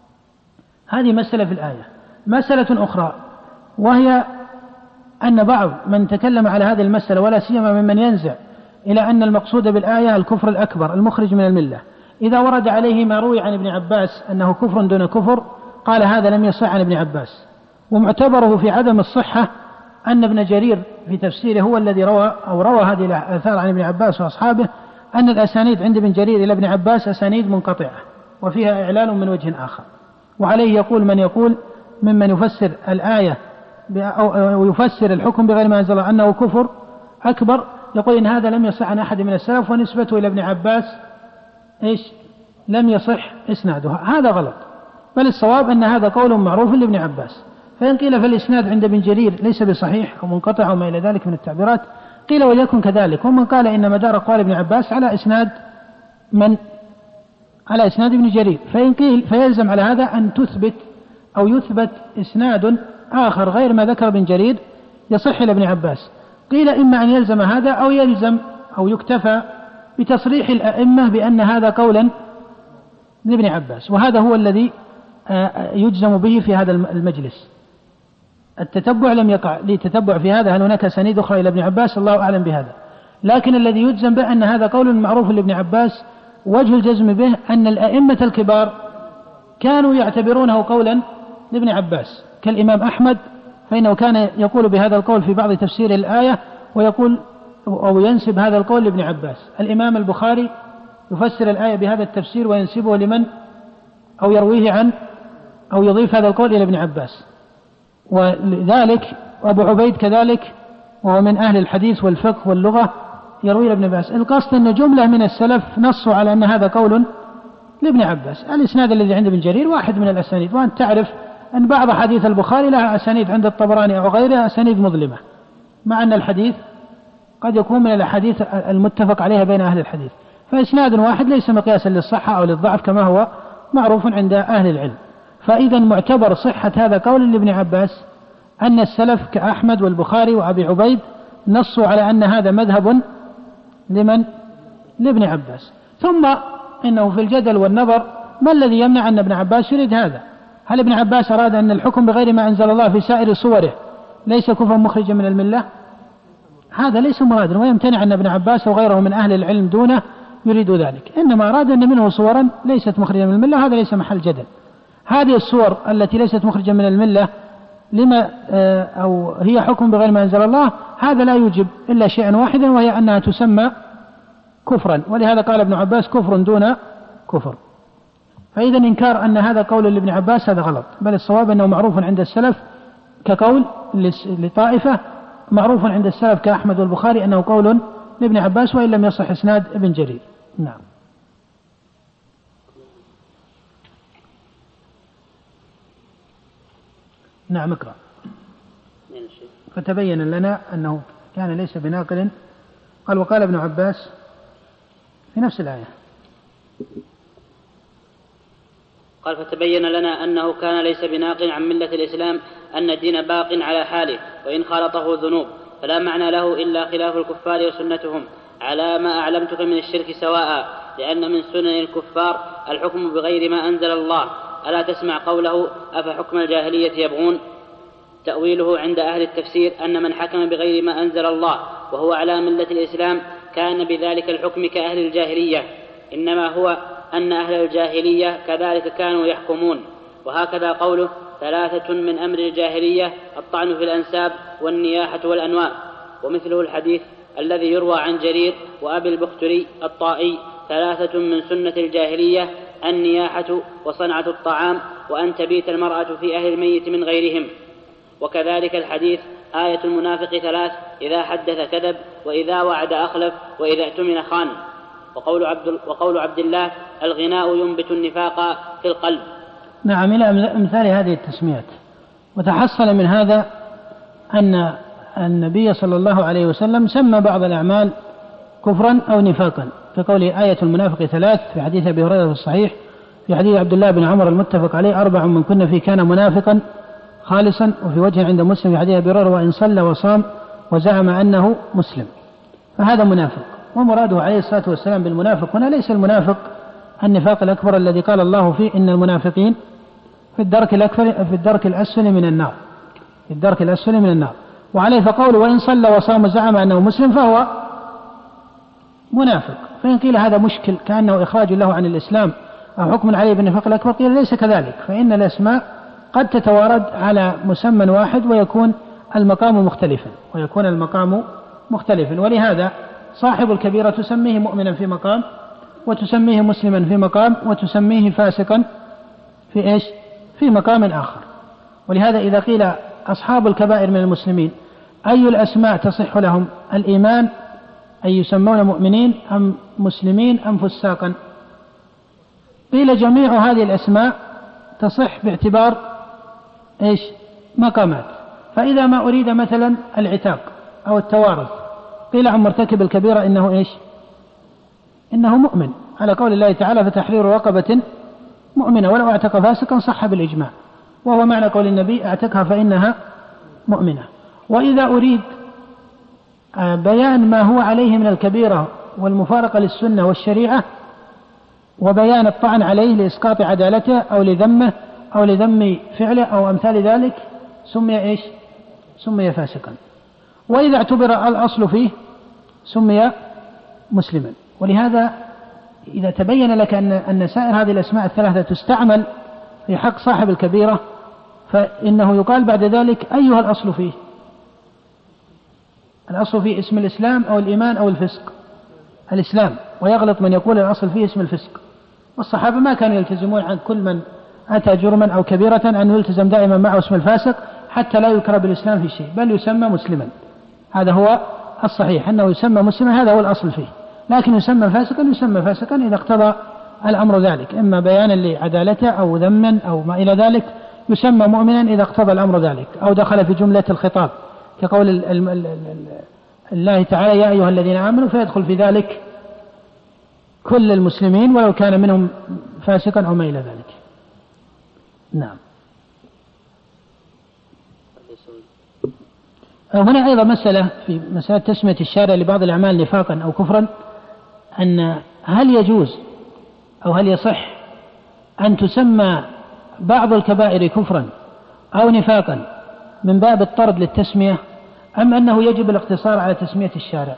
هذه مسألة في الآية. مسألة أخرى وهي أن بعض من تكلم على هذه المسألة ولا سيما ممن ينزع إلى أن المقصود بالآية الكفر الأكبر المخرج من الملة، إذا ورد عليه ما روي عن ابن عباس أنه كفر دون كفر قال هذا لم يصح عن ابن عباس، ومعتبره في عدم الصحة أن ابن جرير في تفسيره هو الذي روى أو روى هذه الآثار عن ابن عباس وأصحابه، أن الأسانيد عند ابن جرير إلى ابن عباس أسانيد منقطعة وفيها إعلال من وجه آخر. وعليه يقول من يقول ممن يفسر الآية أو يفسر الحكم بغير ما أنزل الله أنه كفر أكبر، يقول إن هذا لم يصح عن أحد من السلف ونسبته إلى ابن عباس إيش؟ لم يصح إسناده. هذا غلط، بل الصواب أن هذا قول معروف لابن عباس. فإن قيل فالإسناد عند ابن جرير ليس بصحيح أو منقطع أو ما إلى ذلك من التعبيرات قيل وليكن كذلك. ومن قال إن مدار قال ابن عباس على إسناد من؟ على إسناد ابن جرير. فإن قيل فيلزم على هذا أن تثبت أو يثبت إسناد آخر غير ما ذكر ابن جرير يصح إلى ابن عباس. قيل إما أن يلزم هذا أو يلزم أو يكتفى بتصريح الأئمة بأن هذا قولا لابن عباس، وهذا هو الذي يجزم به في هذا المجلس. التتبع لم يقع لي تتبع في هذا، هل هناك أسانيد أخرى إلى ابن عباس؟ الله أعلم بهذا، لكن الذي يجزم به أن هذا قول معروف لابن عباس. وجه الجزم به أن الأئمة الكبار كانوا يعتبرونه قولا لابن عباس، كالإمام أحمد فإنه كان يقول بهذا القول في بعض تفسير الآية ويقول أو ينسب هذا القول لابن عباس. الإمام البخاري يفسر الآية بهذا التفسير وينسبه لمن أو يرويه عن أو يضيف هذا القول إلى ابن عباس. ولذلك أبو عبيد كذلك وهو من أهل الحديث والفقه واللغة يروي لابن عباس. القصد أن جملة من السلف نصوا على أن هذا قول لابن عباس. الإسناد الذي عند ابن جرير واحد من الأسانيد، وأنت تعرف أن بعض حديث البخاري لها أسانيد عند الطبراني أو غيرها أسانيد مظلمة، مع أن الحديث قد يكون من الأحاديث المتفق عليها بين أهل الحديث، فإسناد واحد ليس مقياسا للصحة أو للضعف كما هو معروف عند أهل العلم. فإذا معتبر صحة هذا قول لابن عباس أن السلف كأحمد والبخاري وأبي عبيد نصوا على أن هذا مذهب لمن؟ لابن عباس. ثم إنه في الجدل والنظر ما الذي يمنع أن ابن عباس يريد هذا؟ هل ابن عباس أراد أن الحكم بغير ما أنزل الله في سائر صوره ليس كفرا مخرجا من الملة؟ هذا ليس مرادا، ويمتنع أن ابن عباس وغيره من أهل العلم دونه يريد ذلك، إنما أراد أن منه صورا ليست مخرجا من الملة، هذا ليس محل جدل. هذه الصور التي ليست مخرجا من الملة لما أو هي حكم بغير ما أنزل الله، هذا لا يوجب إلا شيئا واحدا، وهي أنها تسمى كفرا، ولهذا قال ابن عباس كفر دون كفر. فإذا إنكار أن هذا قول لابن عباس هذا غلط، بل الصواب أنه معروف عند السلف كقول لطائفة، معروف عند السلف كأحمد والبخاري أنه قول لابن عباس وإن لم يصح إسناد ابن جرير. نعم. نعم اقرأ. فتبين لنا أنه كان ليس بناقل. قال وقال ابن عباس في نفس الآية، قال فتبين لنا أنه كان ليس بناقل عن ملة الإسلام، أن الدين باق على حاله وإن خالطه ذنوب، فلا معنى له إلا خلاف الكفار وسنتهم على ما أعلمتك من الشرك سواء، لأن من سنن الكفار الحكم بغير ما أنزل الله. ألا تسمع قوله أفحكم الجاهلية يبغون؟ تأويله عند أهل التفسير أن من حكم بغير ما أنزل الله وهو على ملة الإسلام كان بذلك الحكم كأهل الجاهلية، إنما هو أن أهل الجاهلية كذلك كانوا يحكمون. وهكذا قوله ثلاثة من أمر الجاهلية الطعن في الأنساب والنياحة والأنواء، ومثله الحديث الذي يروى عن جرير وأبي البختري الطائي ثلاثة من سنة الجاهلية النياحة وصنعة الطعام وأن تبيت المرأة في أهل الميت من غيرهم. وكذلك الحديث آية المنافق ثلاث: إذا حدث كذب وإذا وعد أخلف وإذا اؤتمن خان. وقول عبد, وقول عبد الله الغناء ينبت النفاق في القلب. نعم، إلى أمثال هذه التسميات. وتحصل من هذا أن النبي صلى الله عليه وسلم سمى بعض الأعمال كفرا أو نفاقا، كقوله آية المنافق ثلاث في حديث أبي هريرة في الصحيح، في حديث عبد الله بن عمر المتفق عليه أربع من كن فيه كان منافقا خالصا، وفي وجه عند مسلم في حديث أبي هريرة وإن صلى وصام وزعم أنه مسلم، فهذا منافق. ومراده عليه الصلاة والسلام بالمنافق هنا ليس المنافق النفاق الأكبر الذي قال الله فيه إن المنافقين في الدرك الأكبر في الدرك الأسفل من النار، في الدرك الأسفل من النار. وعليه فقوله وإن صلى وصام وزعم أنه مسلم فهو منافق. فإن قيل هذا مشكل كأنه إخراج له عن الإسلام أو حكم عليه بالنفاق الأكبر، قيل ليس كذلك، فإن الأسماء قد تتوارد على مسمى واحد ويكون المقام مختلفا ويكون المقام مختلفا. ولهذا صاحب الكبيرة تسميه مؤمنا في مقام، وتسميه مسلما في مقام، وتسميه فاسقا في إيش؟ في مقام آخر. ولهذا إذا قيل أصحاب الكبائر من المسلمين أي الأسماء تصح لهم؟ الإيمان أي يسمون مؤمنين أم مسلمين أم فساقا؟ قيل جميع هذه الأسماء تصح باعتبار إيش؟ مقامات. فإذا ما أريد مثلا العتاق أو التوارث قيل عن مرتكب الكبيرة إنه إيش؟ إنه مؤمن، على قول الله تعالى فتحرير رقبة مؤمنة ولو اعتق فاسقا صح بالإجماع، وهو معنى قول النبي اعتقها فإنها مؤمنة. وإذا أريد بيان ما هو عليه من الكبيرة والمفارقة للسنة والشريعة وبيان الطعن عليه لإسقاط عدالته أو لذمه أو لذم فعله أو أمثال ذلك سمي إيش؟ سمي فاسقا. وإذا اعتبر الأصل فيه سمي مسلما. ولهذا إذا تبين لك أن أن سائر هذه الأسماء الثلاثة تستعمل في حق صاحب الكبيرة فإنه يقال بعد ذلك أيها الأصل فيه؟ الأصل فيه اسم الإسلام أو الإيمان أو الفسق؟ الإسلام. ويغلط من يقول الأصل فيه اسم الفسق. والصحابة ما كانوا يلتزمون عن كل من أتى جرما أو كبيرة أن يلتزم دائما معه اسم الفاسق حتى لا يذكر بالإسلام في شيء، بل يسمى مسلما. هذا هو الصحيح أنه يسمى مسلما، هذا هو الأصل فيه. لكن يسمى فاسقا يسمى فاسقا إذا اقتضى الأمر ذلك، إما بيانا لعدالته أو ذما أو ما إلى ذلك. يسمى مؤمنا إذا اقتضى الأمر ذلك أو دخل في جملة الخطاب، كقول الله تعالى يا أيها الذين آمنوا، فيدخل في ذلك كل المسلمين ولو كان منهم فاسقا أو ما إلى ذلك. نعم. هنا أيضا مسألة في مسألة تسمية الشارع لبعض الأعمال نفاقا أو كفرا، أن هل يجوز أو هل يصح أن تسمى بعض الكبائر كفرا أو نفاقا من باب الطرد للتسمية، أم أنه يجب الاقتصار على تسمية الشارع؟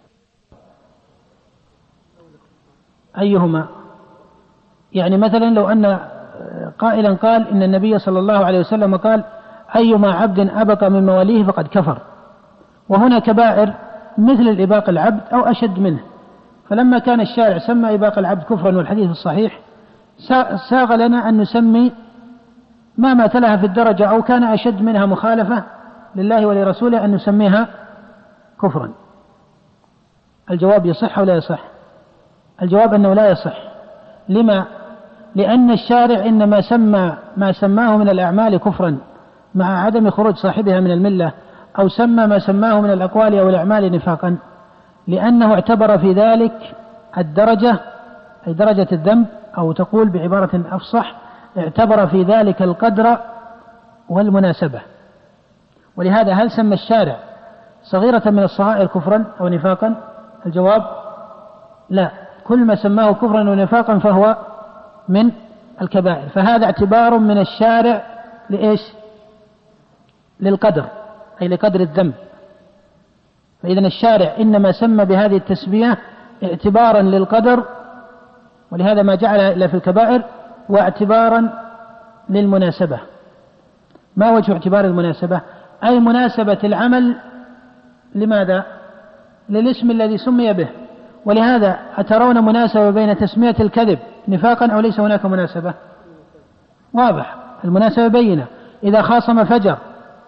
أيهما؟ يعني مثلا لو أن قائلا قال إن النبي صلى الله عليه وسلم قال أيما عبد أبق من مواليه فقد كفر، وهنا كبائر مثل الإباق العبد أو أشد منه، فلما كان الشارع سمى إباق العبد كفرا والحديث الصحيح ساغ لنا أن نسمي ما مثلها في الدرجة أو كان أشد منها مخالفة لله ولرسوله أن نسميها كفرا. الجواب يصح أو لا يصح؟ الجواب أنه لا يصح. لما؟ لأن الشارع إنما سمى ما سماه من الأعمال كفرا مع عدم خروج صاحبها من الملة، أو سمى ما سماه من الأقوال أو الأعمال نفاقا، لأنه اعتبر في ذلك الدرجة أي درجة الذنب، أو تقول بعبارة أفصح اعتبر في ذلك القدر والمناسبة. ولهذا هل سمى الشارع صغيرة من الصغائر كفرا أو نفاقا؟ الجواب لا، كل ما سماه كفرا ونفاقا فهو من الكبائر، فهذا اعتبار من الشارع لإيش؟ للقدر أي لقدر الذنب. فإذا الشارع إنما سمى بهذه التسمية اعتبارا للقدر، ولهذا ما جعل إلا في الكبائر، واعتبارا للمناسبة. ما وجه اعتبار المناسبة؟ أي مناسبة العمل لماذا؟ للاسم الذي سمي به. ولهذا أترون مناسبة بين تسمية الكذب نفاقا أو ليس هناك مناسبة؟ واضح، المناسبة بينة. إذا خاصم فجر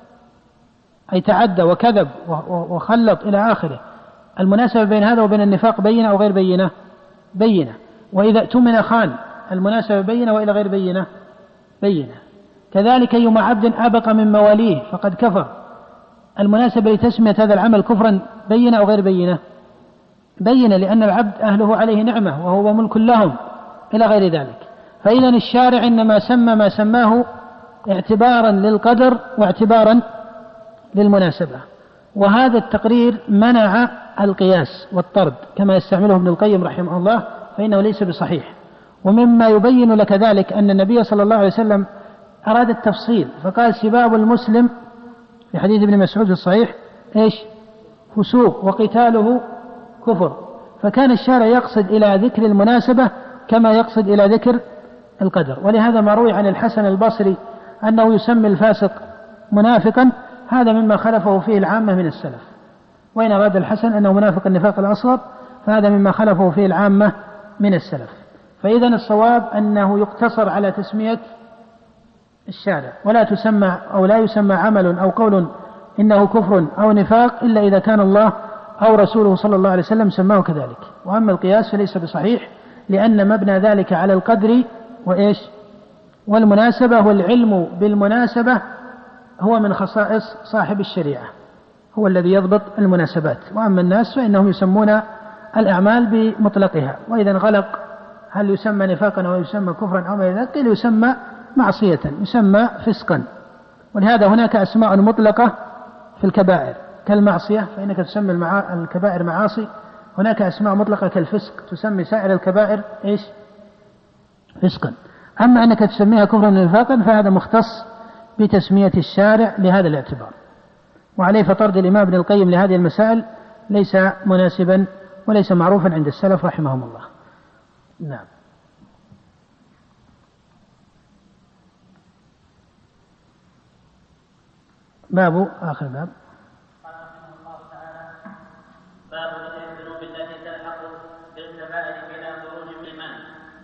أي تعدى وكذب وخلط إلى آخره، المناسبة بين هذا وبين النفاق بينة أو غير بينة؟ بينة. وإذا اؤتمن خان، المناسبة بينة وإلى غير بينة؟ بينة. كذلك أيما عبد أبق من مواليه فقد كفر، المناسبة لتسمية هذا العمل كفرا بينة أو غير بينة؟ بينة، لأن العبد أهله عليه نعمة وهو ملك لهم إلى غير ذلك. فإذا الشارع إنما سمى ما سماه اعتبارا للقدر واعتبارا للمناسبة، وهذا التقرير منع القياس والطرد كما يستعمله ابن القيم رحمه الله، فإنه ليس بصحيح. ومما يبين لك ذلك أن النبي صلى الله عليه وسلم أراد التفصيل، فقال سباب المسلم في حديث ابن مسعود الصحيح إيش؟ فسوق، وقتاله كفر. فكان الشارع يقصد إلى ذكر المناسبة كما يقصد إلى ذكر القدر. ولهذا ما روي عن الحسن البصري أنه يسمي الفاسق منافقا، هذا مما خلفه فيه العامة من السلف. وإن أراد الحسن أنه منافق النفاق الأصغر فهذا مما خلفه فيه العامة من السلف. فإذا الصواب أنه يقتصر على تسمية الشارع، ولا تسمى أو لا يسمى عمل أو قول إنه كفر أو نفاق إلا إذا كان الله أو رسوله صلى الله عليه وسلم سماه كذلك. وأما القياس فليس بصحيح، لأن مبنى ذلك على القدر وإيش؟ والمناسبة، والعلم بالمناسبة هو من خصائص صاحب الشريعة، هو الذي يضبط المناسبات. وأما الناس فإنهم يسمون الأعمال بمطلقها، وإذا انغلق هل يسمى نفاقا أو يسمى كفرا أو ما ذلك، قيل يسمى معصية، يسمى فسقا. ولهذا هناك أسماء مطلقة في الكبائر كالمعصية، فإنك تسمي المعا... الكبائر معاصي. هناك أسماء مطلقة كالفسق، تسمي سائر الكبائر إيش؟ فسقا. أما أنك تسميها كفرا ونفاقا فهذا مختص بتسمية الشارع لهذا الاعتبار. وعليه فطرد الإمام ابن القيم لهذه المسائل ليس مناسبا وليس معروفا عند السلف رحمهم الله. نعم. باب آخر باب قال رحمه الله تعالى: باب الذنوب التي تلحق بالكبائر بلا خروج من الإيمان.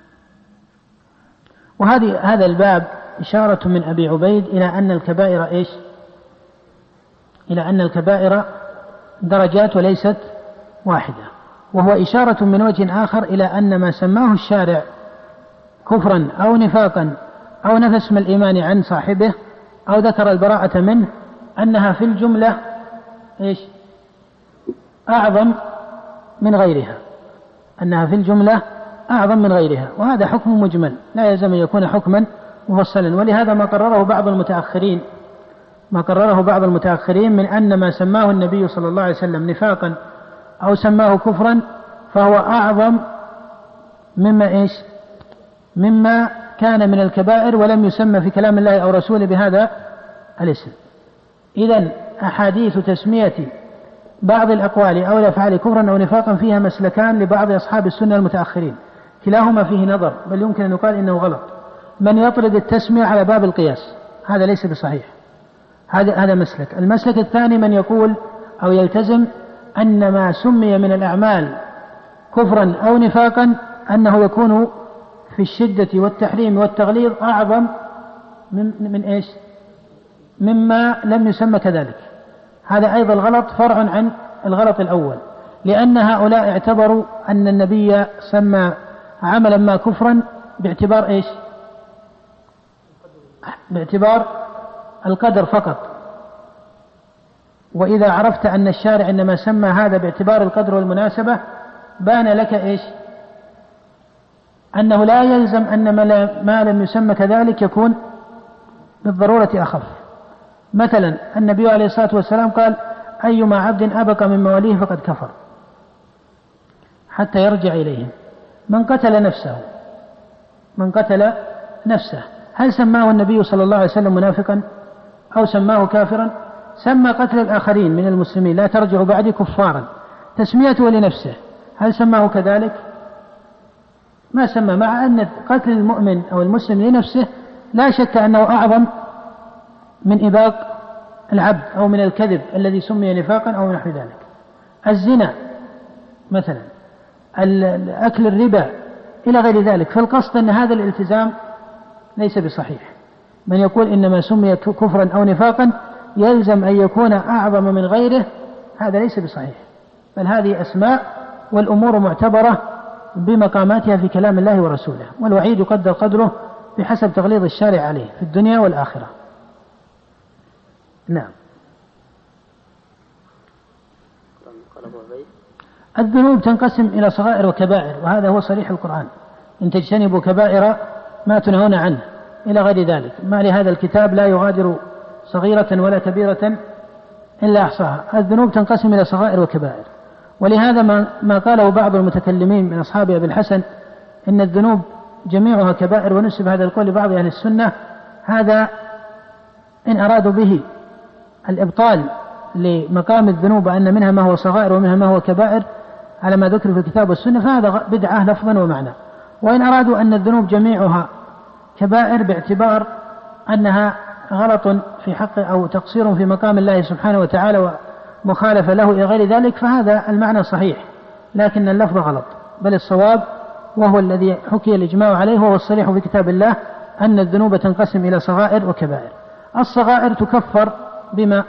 وهذه هذا الباب إشارة من أبي عبيد إلى أن الكبائر إيش؟ إلى أن الكبائر درجات وليست واحدة، وهو إشارة من وجه آخر إلى أن ما سماه الشارع كفرا أو نفاقا أو نفى اسم الإيمان عن صاحبه أو ذكر البراءة منه أنها في الجملة إيش؟ أعظم من غيرها، أنها في الجملة أعظم من غيرها. وهذا حكم مجمل لا يلزم أن يكون حكما مفصلا. ولهذا ما قرره بعض المتأخرين ما قرره بعض المتأخرين من أن ما سماه النبي صلى الله عليه وسلم نفاقا أو سماه كفرا فهو أعظم مما إيش مما كان من الكبائر ولم يسمى في كلام الله أو رسوله بهذا الاسم. إذن أحاديث تسمية بعض الأقوال أو الأفعال كفرا أو نفاقا فيها مسلكان لبعض أصحاب السنة المتأخرين، كلاهما فيه نظر، بل يمكن أن يقال إنه غلط. من يطرد التسمية على باب القياس هذا ليس بصحيح، هذا هذا مسلك. المسلك الثاني من يقول أو يلتزم أن ما سمي من الأعمال كفرا أو نفاقا أنه يكون في الشدة والتحريم والتغليظ أعظم من, من إيش مما لم يسمى كذلك. هذا أيضا الغلط فرع عن الغلط الأول، لأن هؤلاء اعتبروا أن النبي سمى عملا ما كفرا باعتبار إيش باعتبار القدر فقط. وإذا عرفت أن الشارع إنما سمى هذا باعتبار القدر والمناسبة بان لك إيش أنه لا يلزم أن ما لم يسمى كذلك يكون بالضرورة أخف. مثلا النبي عليه الصلاة والسلام قال أيما عبد أبق من مواليه فقد كفر حتى يرجع إليهم. من قتل نفسه من قتل نفسه هل سماه النبي صلى الله عليه وسلم منافقا أو سماه كافرا؟ سمى قتل الآخرين من المسلمين لا ترجعوا بعدي كفارا، تسميته لنفسه هل سماه كذلك؟ ما سمى، مع أن قتل المؤمن أو المسلم لنفسه لا شك أنه أعظم من إباق العبد أو من الكذب الذي سمي نفاقا أو نحو ذلك. الزنا مثلا، أكل الربا إلى غير ذلك. فالقصد أن هذا الالتزام ليس بصحيح. من يقول إنما سمي كفرا أو نفاقا يلزم أن يكون أعظم من غيره، هذا ليس بصحيح، بل هذه أسماء والأمور معتبرة بمقاماتها في كلام الله ورسوله، والوعيد يقدر قدره بحسب تغليظ الشارع عليه في الدنيا والآخرة. نعم. الذنوب تنقسم إلى صغائر وكبائر، وهذا هو صريح القرآن: إن تجتنبوا كبائر ما تنهون عنه إلى غير ذلك. ما لهذا الكتاب لا يغادر صغيرة ولا كبيرة إلا أحصاها. الذنوب تنقسم إلى صغائر وكبائر، ولهذا ما قاله بعض المتكلمين من أصحاب أبي الحسن إن الذنوب جميعها كبائر، ونسب هذا القول لبعض أهل السنة، هذا إن أرادوا به الإبطال لمقام الذنوب أن منها ما هو صغائر ومنها ما هو كبائر على ما ذكر في الكتاب والسنة، فهذا بدعة لفظا ومعنى. وإن أرادوا أن الذنوب جميعها كبائر باعتبار أنها غلط في حق أو تقصير في مقام الله سبحانه وتعالى ومخالفة له إلى غير ذلك، فهذا المعنى صحيح، لكن اللفظ غلط. بل الصواب وهو الذي حكي الإجماع عليه وهو الصريح في كتاب الله أن الذنوب تنقسم إلى صغائر وكبائر. الصغائر تكفر بما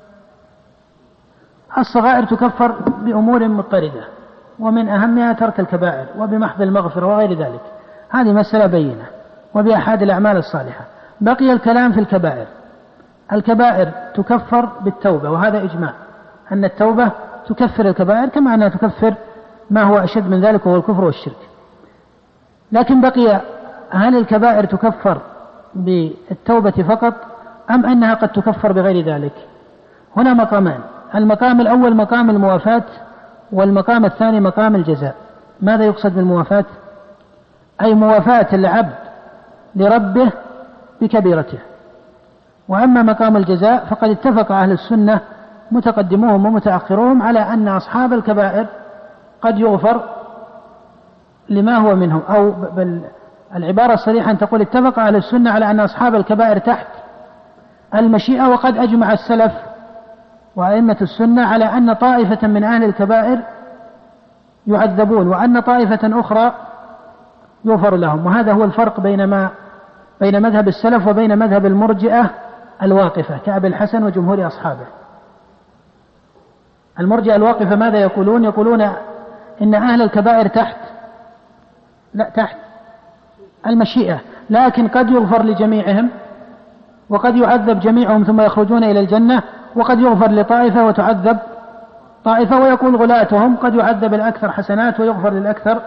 الصغائر تكفر بأمور مضطردة، ومن أهمها ترك الكبائر وبمحض المغفرة وغير ذلك، هذه مسألة بينة وبأحد الأعمال الصالحة. بقي الكلام في الكبائر. الكبائر تكفر بالتوبة، وهذا إجماع أن التوبة تكفر الكبائر كما أنها تكفر ما هو أشد من ذلك وهو الكفر والشرك. لكن بقي هل الكبائر تكفر بالتوبة فقط أم أنها قد تكفر بغير ذلك؟ هنا مقامان: المقام الأول مقام الموافاة، والمقام الثاني مقام الجزاء. ماذا يقصد بالموافاة؟ أي موافاة العبد لربه بكبيرته. وأما مقام الجزاء فقد اتفق أهل السنة متقدموهم ومتأخرون على أن أصحاب الكبائر قد يغفر لما هو منهم، أو بل العبارة الصريحة أن تقول اتفق أهل السنة على أن أصحاب الكبائر تحت المشيئة. وقد أجمع السلف وأئمة السنة على أن طائفة من أهل الكبائر يعذبون وأن طائفة أخرى يغفر لهم. وهذا هو الفرق بين ما بين مذهب السلف وبين مذهب المرجئة الواقفة كأبي الحسن وجمهور أصحابه. المرجئة الواقفة ماذا يقولون؟ يقولون إن أهل الكبائر تحت لا تحت المشيئة، لكن قد يغفر لجميعهم وقد يعذب جميعهم ثم يخرجون إلى الجنة، وقد يغفر لطائفة وتعذب طائفة. ويقول غلاتهم قد يعذب الأكثر حسنات ويغفر للأكثر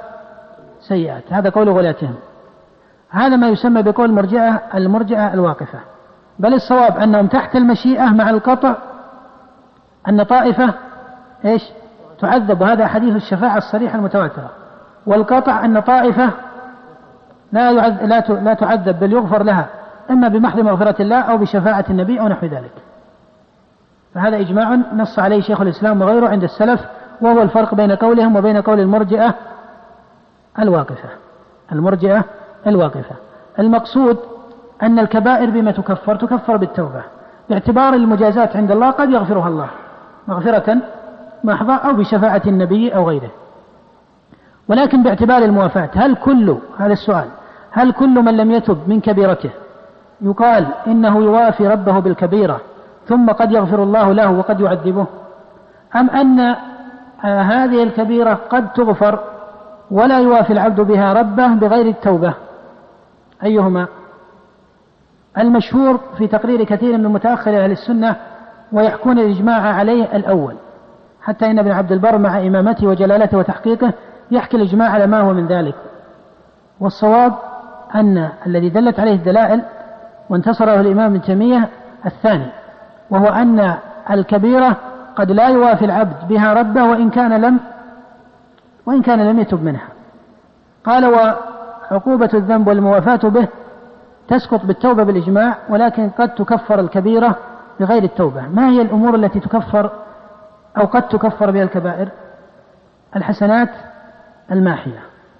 سيئات. هذا قول غلاتهم. هذا ما يسمى بقول المرجئة المرجئة الواقفة. بل الصواب أنهم تحت المشيئة مع القطع أن طائفة إيش تعذب، وهذا حديث الشفاعة الصريحة المتواترة، والقطع أن طائفة لا يعذب لا تعذب بل يغفر لها إما بمحض مغفرة الله أو بشفاعة النبي أو نحو ذلك. فهذا إجماع نص عليه شيخ الإسلام وغيره عند السلف، وهو الفرق بين قولهم وبين قول المرجئة الواقفة. المرجئة الواقفة المقصود أن الكبائر بما تكفر تكفر بالتوبة، باعتبار المجازات عند الله قد يغفرها الله مغفرة محضة أو بشفاعة النبي أو غيره. ولكن باعتبار الموافاة، هل كل هذا السؤال هل كل من لم يتب من كبيرته يقال إنه يوافي ربه بالكبيرة ثم قد يغفر الله له وقد يعذبه، أم أن هذه الكبيرة قد تغفر ولا يوافي العبد بها ربه بغير التوبة؟ أيهما؟ المشهور في تقرير كثير من متأخر أهل السنة ويحكون الإجماع عليه الأول، حتى إن ابن عبد البر مع إمامته وجلالته وتحقيقه يحكي الإجماع على ما هو من ذلك. والصواب أن الذي دلت عليه الدلائل وانتصره الإمام ابن تيمية الثاني، وهو أن الكبيرة قد لا يوافي العبد بها ربه وإن كان لم وإن كان لم يتب منها. قال وعقوبة الذنب والموافاة به تسقط بالتوبة بالإجماع، ولكن قد تكفر الكبيرة بغير التوبة. ما هي الأمور التي تكفر أو قد تكفر بها الكبائر؟ الحسنات الماحية،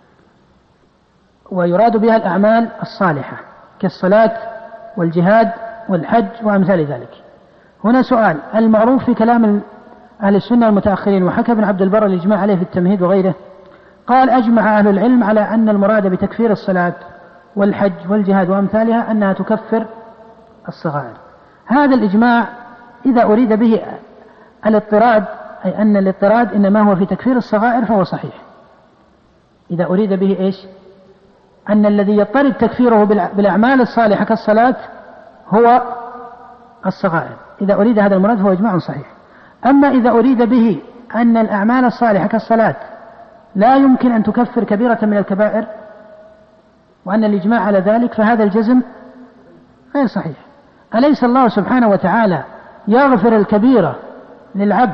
ويراد بها الأعمال الصالحة كالصلاة والجهاد والحج وأمثال ذلك. هنا سؤال، المعروف في كلام أهل السنة المتأخرين وحكى ابن عبد البر الإجماع عليه في التمهيد وغيره، قال أجمع أهل العلم على أن المراد بتكفير الصلاة والحج والجهاد وأمثالها أنها تكفر الصغائر. هذا الإجماع إذا أريد به الاضطراد، أي أن الاضطراد إنما هو في تكفير الصغائر فهو صحيح. إذا أريد به إيش؟ أن الذي يضطرد تكفيره بالأعمال الصالحة كالصلاة هو الصغائر، إذا أريد هذا المراد فهو إجماع صحيح. أما إذا أريد به أن الأعمال الصالحة كالصلاة لا يمكن أن تكفر كبيرة من الكبائر وأن الإجماع على ذلك، فهذا الجزم غير صحيح. أليس الله سبحانه وتعالى يغفر الكبيرة للعبد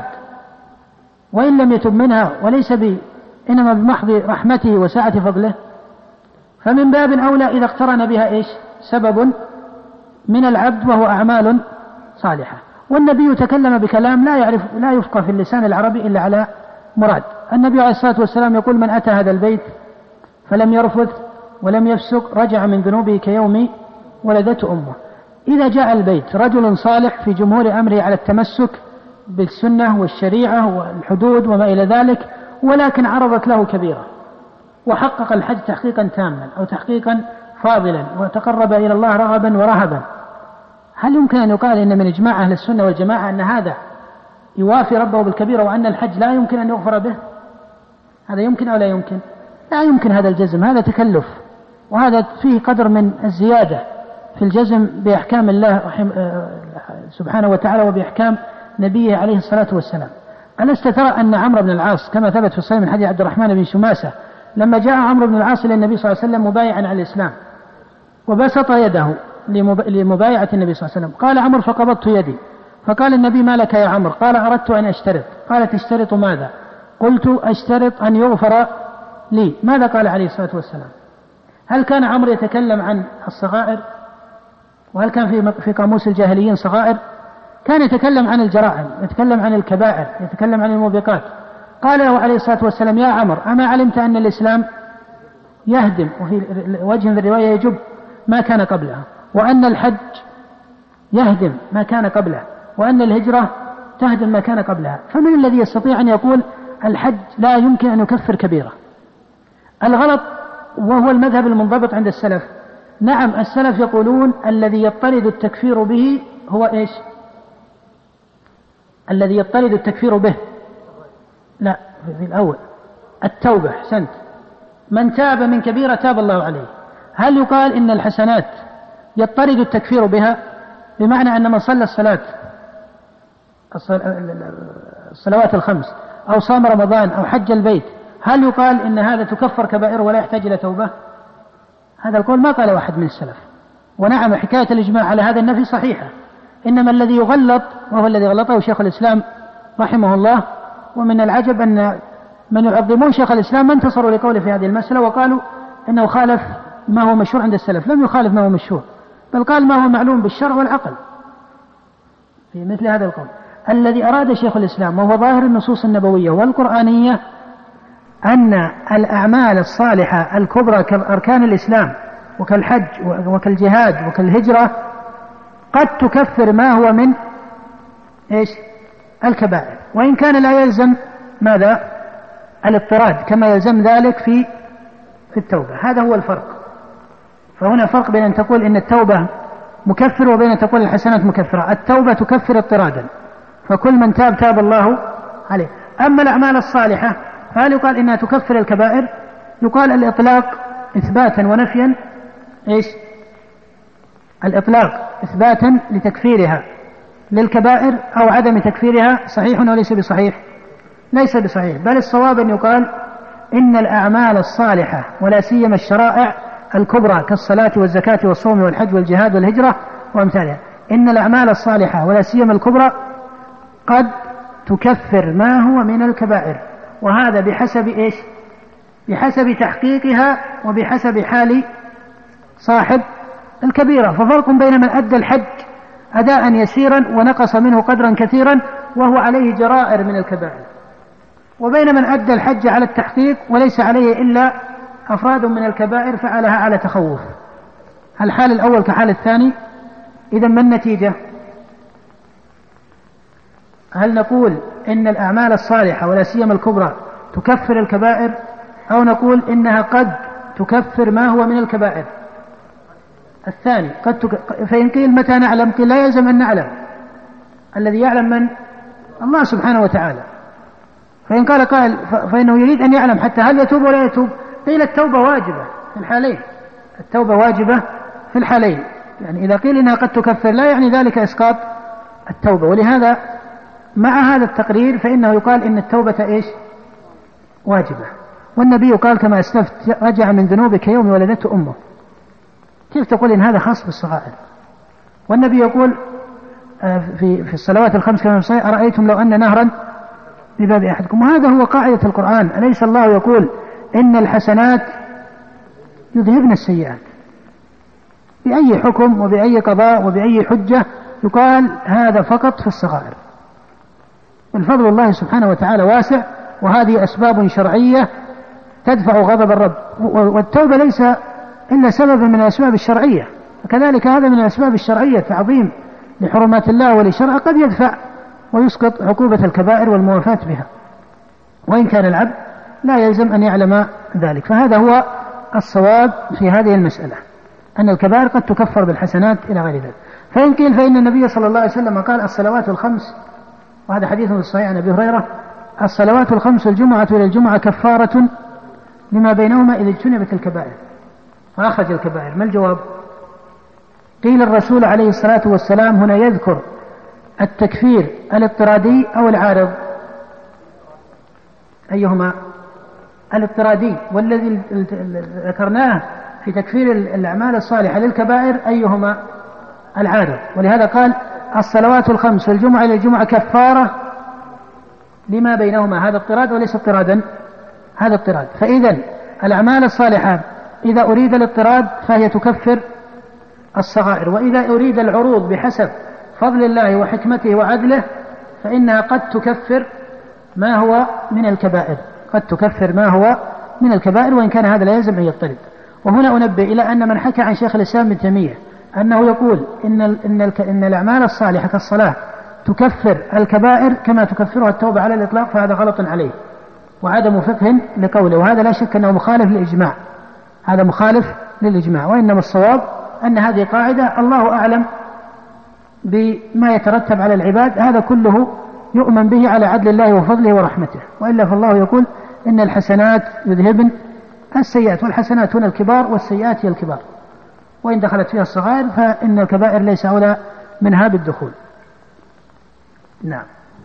وإن لم يتب منها، وليس ب إنما بمحض رحمته وسعة فضله؟ فمن باب أولى إذا اقترن بها إيش؟ سبب من العبد وهو أعمال صالحة. والنبي تكلم بكلام لا يعرف لا يفقه في اللسان العربي إلا على مراد. النبي عليه الصلاة والسلام يقول: من أتى هذا البيت فلم يرفث ولم يفسق رجع من ذنوبه كيوم ولدته أمه. إذا جاء البيت رجل صالح في جمهور أمره على التمسك بالسنة والشريعة والحدود وما إلى ذلك، ولكن عرضت له كبيرة وحقق الحج تحقيقا تاما أو تحقيقا فاضلا وتقرب إلى الله رغبا ورهبا، هل يمكن أن يقال إن من إجماع أهل السنة والجماعة أن هذا يوافي ربه بالكبيرة وأن الحج لا يمكن أن يغفر به؟ هذا يمكن أو لا يمكن؟ لا يمكن هذا الجزم، هذا تكلف، وهذا فيه قدر من الزيادة في الجزم بأحكام الله سبحانه وتعالى وبأحكام نبيه عليه الصلاة والسلام. ألست ترى أن عمرو بن العاص كما ثبت في الصحيح من حديث عبد الرحمن بن شماسة لما جاء عمرو بن العاص إلى النبي صلى الله عليه وسلم مبايعا على الإسلام وبسط يده لمبايعة النبي صلى الله عليه وسلم، قال عمرو: فقبضت يدي. فقال النبي: ما لك يا عمرو؟ قال: أردت أن أشترط. قال: تشترط ماذا؟ قلت: أشترط أن يغفر لي. ماذا قال عليه الصلاة والسلام؟ هل كان عمرو يتكلم عن الصغائر؟ وهل كان في في قاموس الجاهليين صغائر؟ كان يتكلم عن الجرائم، يتكلم عن الكبائر، يتكلم عن الموبقات. قال له عليه الصلاة والسلام: يا عمرو، أما علمت أن الإسلام يهدم وفي وجه في الرواية يجب ما كان قبلها، وأن الحج يهدم ما كان قبله، وأن الهجرة تهدم ما كان قبلها؟ فمن الذي يستطيع أن يقول الحج لا يمكن أن يكفر كبيرة؟ الغلط وهو المذهب المنضبط عند السلف. نعم، السلف يقولون الذي يضطرد التكفير به هو إيش؟ الذي يضطرد التكفير به لا في الأول التوبة. أحسنت، من تاب من كبيرة تاب الله عليه. هل يقال إن الحسنات يضطرد التكفير بها؟ بمعنى أن من صلى الصلاة الصلوات الخمس أو صام رمضان أو حج البيت، هل يقال إن هذا تكفر كبائر ولا يحتاج إلى توبة؟ هذا القول ما قال واحد من السلف. ونعم حكاية الإجماع على هذا النفي صحيحة، إنما الذي يغلط وهو الذي غلطه شيخ الإسلام رحمه الله. ومن العجب أن من يعظمون شيخ الإسلام ما انتصروا لقوله في هذه المسألة وقالوا إنه خالف ما هو مشهور عند السلف. لم يخالف ما هو مشهور، بل قال ما هو معلوم بالشرع والعقل في مثل هذا القول. الذي أراد شيخ الإسلام وهو ظاهر النصوص النبوية والقرآنية أن الأعمال الصالحة الكبرى كأركان الإسلام وكالحج وكالجهاد وكالهجرة قد تكفر ما هو من إيش الكبائر، وإن كان لا يلزم ماذا الاضطراد كما يلزم ذلك في في التوبة. هذا هو الفرق. فهنا فرق بين أن تقول إن التوبة مكفر وبين أن تقول الحسنات مكفرة. التوبة تكفر اضطرادا، فكل من تاب تاب الله عليه. أما الأعمال الصالحة فهل يقال إنها تكفر الكبائر؟ يقال الإطلاق إثباتا ونفيا إيش الإطلاق إثباتا لتكفيرها للكبائر أو عدم تكفيرها صحيح وليس بصحيح؟ ليس بصحيح، بل الصواب أن يقال إن الأعمال الصالحة ولا سيما الشرائع الكبرى كالصلاة والزكاة والصوم والحج والجهاد والهجرة وأمثالها، إن الأعمال الصالحة ولا سيما الكبرى قد تكفر ما هو من الكبائر، وهذا بحسب إيش بحسب تحقيقها وبحسب حال صاحب الكبيرة. ففرق بين من أدى الحج أداء يسيرا ونقص منه قدرا كثيرا وهو عليه جرائر من الكبائر، وبين من أدى الحج على التحقيق وليس عليه إلا أفراد من الكبائر فعلها على تخوف. الحال الأول كحال الثاني. إذا ما النتيجة؟ هل نقول إن الأعمال الصالحة ولا سيما الكبرى تكفر الكبائر، أو نقول إنها قد تكفر ما هو من الكبائر؟ الثاني قد تك... فإن قيل متى نعلم؟ قيل لا يلزم أن نعلم. الذي يعلم من؟ الله سبحانه وتعالى. فإن قال قائل فإنه يريد أن يعلم حتى هل يتوب ولا يتوب، قيل التوبة واجبة في الحالين. التوبة واجبة في الحالين، يعني إذا قيل إنها قد تكفر لا يعني ذلك إسقاط التوبة. ولهذا مع هذا التقرير فإنه يقال إن التوبة إيش واجبة. والنبي قال كما أسلفت رجع من ذنوبك يوم ولدته أمه. كيف تقول إن هذا خاص بالصغائر؟ والنبي يقول في في الصلوات الخمس كما في الصحيح أرأيتم لو أن نهرا بباب أحدكم. وهذا هو قاعدة القرآن. أليس الله يقول إن الحسنات يذهبن السيئات؟ بأي حكم وبأي قضاء وبأي حجة يقال هذا فقط في الصغائر؟ الفضل الله سبحانه وتعالى واسع، وهذه أسباب شرعية تدفع غضب الرب، والتوبة ليس إلا سبب من الأسباب الشرعية، وكذلك هذا من الأسباب الشرعية تعظيم لحرمات الله ولشرعه قد يدفع ويسقط عقوبة الكبائر والموافاة بها، وإن كان العبد لا يلزم أن يعلم ذلك. فهذا هو الصواب في هذه المسألة، أن الكبائر قد تكفر بالحسنات إلى غير ذلك. فإن قيل فإن النبي صلى الله عليه وسلم قال الصلوات الخمس، وهذا حديث صحيح عن أبي هريرة، الصلوات الخمس الجمعة إلى الجمعة كفارة لما بينهما إذا اجتنبت الكبائر وأخرج الكبائر. ما الجواب؟ قيل الرسول عليه الصلاة والسلام هنا يذكر التكفير الاضطرادي أو العارض؟ أيهما؟ الاضطرادي، والذي ذكرناه في تكفير الأعمال الصالحة للكبائر أيهما؟ العارض. ولهذا قال الصلوات الخمس والجمعة إلى الجمعة كفارة لما بينهما. هذا اضطراد وليس اضطرادا؟ هذا اضطراد. فإذا الأعمال الصالحة إذا أريد الاضطراد فهي تكفر الصغائر، وإذا أريد العروض بحسب فضل الله وحكمته وعدله فإنها قد تكفر ما هو من الكبائر، قد تكفر ما هو من الكبائر، وإن كان هذا لا يلزم أن يضطرد. وهنا أنبه إلى أن من حكى عن شيخ الإسلام ابن تيمية أنه يقول إن, إن, إن الأعمال الصالحة كالصلاة تكفر الكبائر كما تكفرها التوبة على الإطلاق، فهذا غلط عليه وعدم فقه لقوله، وهذا لا شك أنه مخالف للإجماع، هذا مخالف للإجماع. وإنما الصواب أن هذه قاعدة الله أعلم بما يترتب على العباد، هذا كله يؤمن به على عدل الله وفضله ورحمته، وإلا فالله يقول إن الحسنات يذهبن السيئات، والحسنات هنا الكبار والسيئات هي الكبار، وإن دخلت فيها الصغائر فإن الكبائر ليس أولى منها بالدخول. نعم.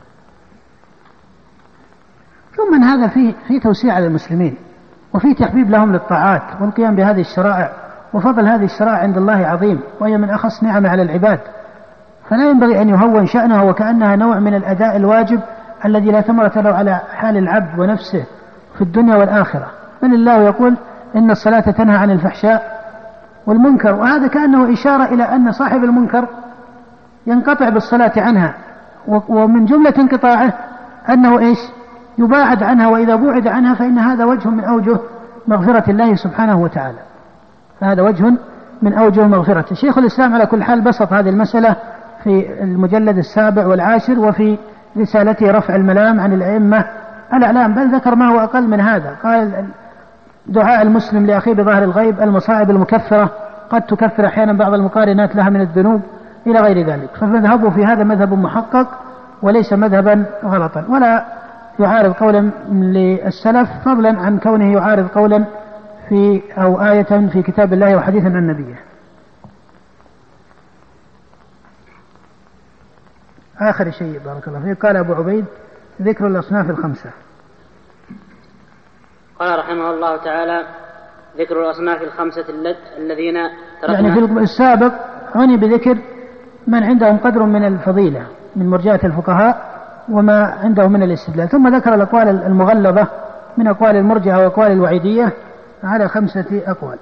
ثم من هذا فيه في توسيع على المسلمين وفي تحبيب لهم للطاعات والقيام بهذه الشرائع وفضل هذه الشرائع عند الله عظيم، وهي من أخص نعم على العباد، فلا ينبغي أن يهون شأنها وكأنها نوع من الأداء الواجب الذي لا ثمرة له على حال العبد ونفسه في الدنيا والآخرة. بل الله يقول إن الصلاة تنهى عن الفحشاء والمنكر، وهذا كأنه إشارة إلى أن صاحب المنكر ينقطع بالصلاة عنها، ومن جملة انقطاعه أنه إيش؟ يباعد عنها، وإذا بعد عنها فإن هذا وجه من أوجه مغفرة الله سبحانه وتعالى، فهذا وجه من أوجه مغفرته. شيخ الإسلام على كل حال بسط هذه المسألة في المجلد السابع والعاشر وفي رسالته رفع الملام عن الأئمة الأعلام، بل ذكر ما هو أقل من هذا. قال دعاء المسلم لأخيه بظاهر الغيب، المصائب المكفرة قد تكفر أحيانا بعض المقارنات لها من الذنوب إلى غير ذلك. فمذهبه في هذا مذهب محقق وليس مذهبا غلطا، ولا يعارض قولا للسلف فضلا عن كونه يعارض قولا في أو آية في كتاب الله وحديثا عن نبيه. آخر شيء بارك الله فيه قال أبو عبيد ذكر الأصناف الخمسة. قال رحمه الله تعالى ذكر الأصناف الخمسة الذين تركنا. يعني في السابق عني بذكر من عندهم قدر من الفضيلة من مرجئة الفقهاء وما عنده من الاستدلال، ثم ذكر الأقوال المغلظة من أقوال المرجئة وأقوال الوعيدية على خمسة أقوال.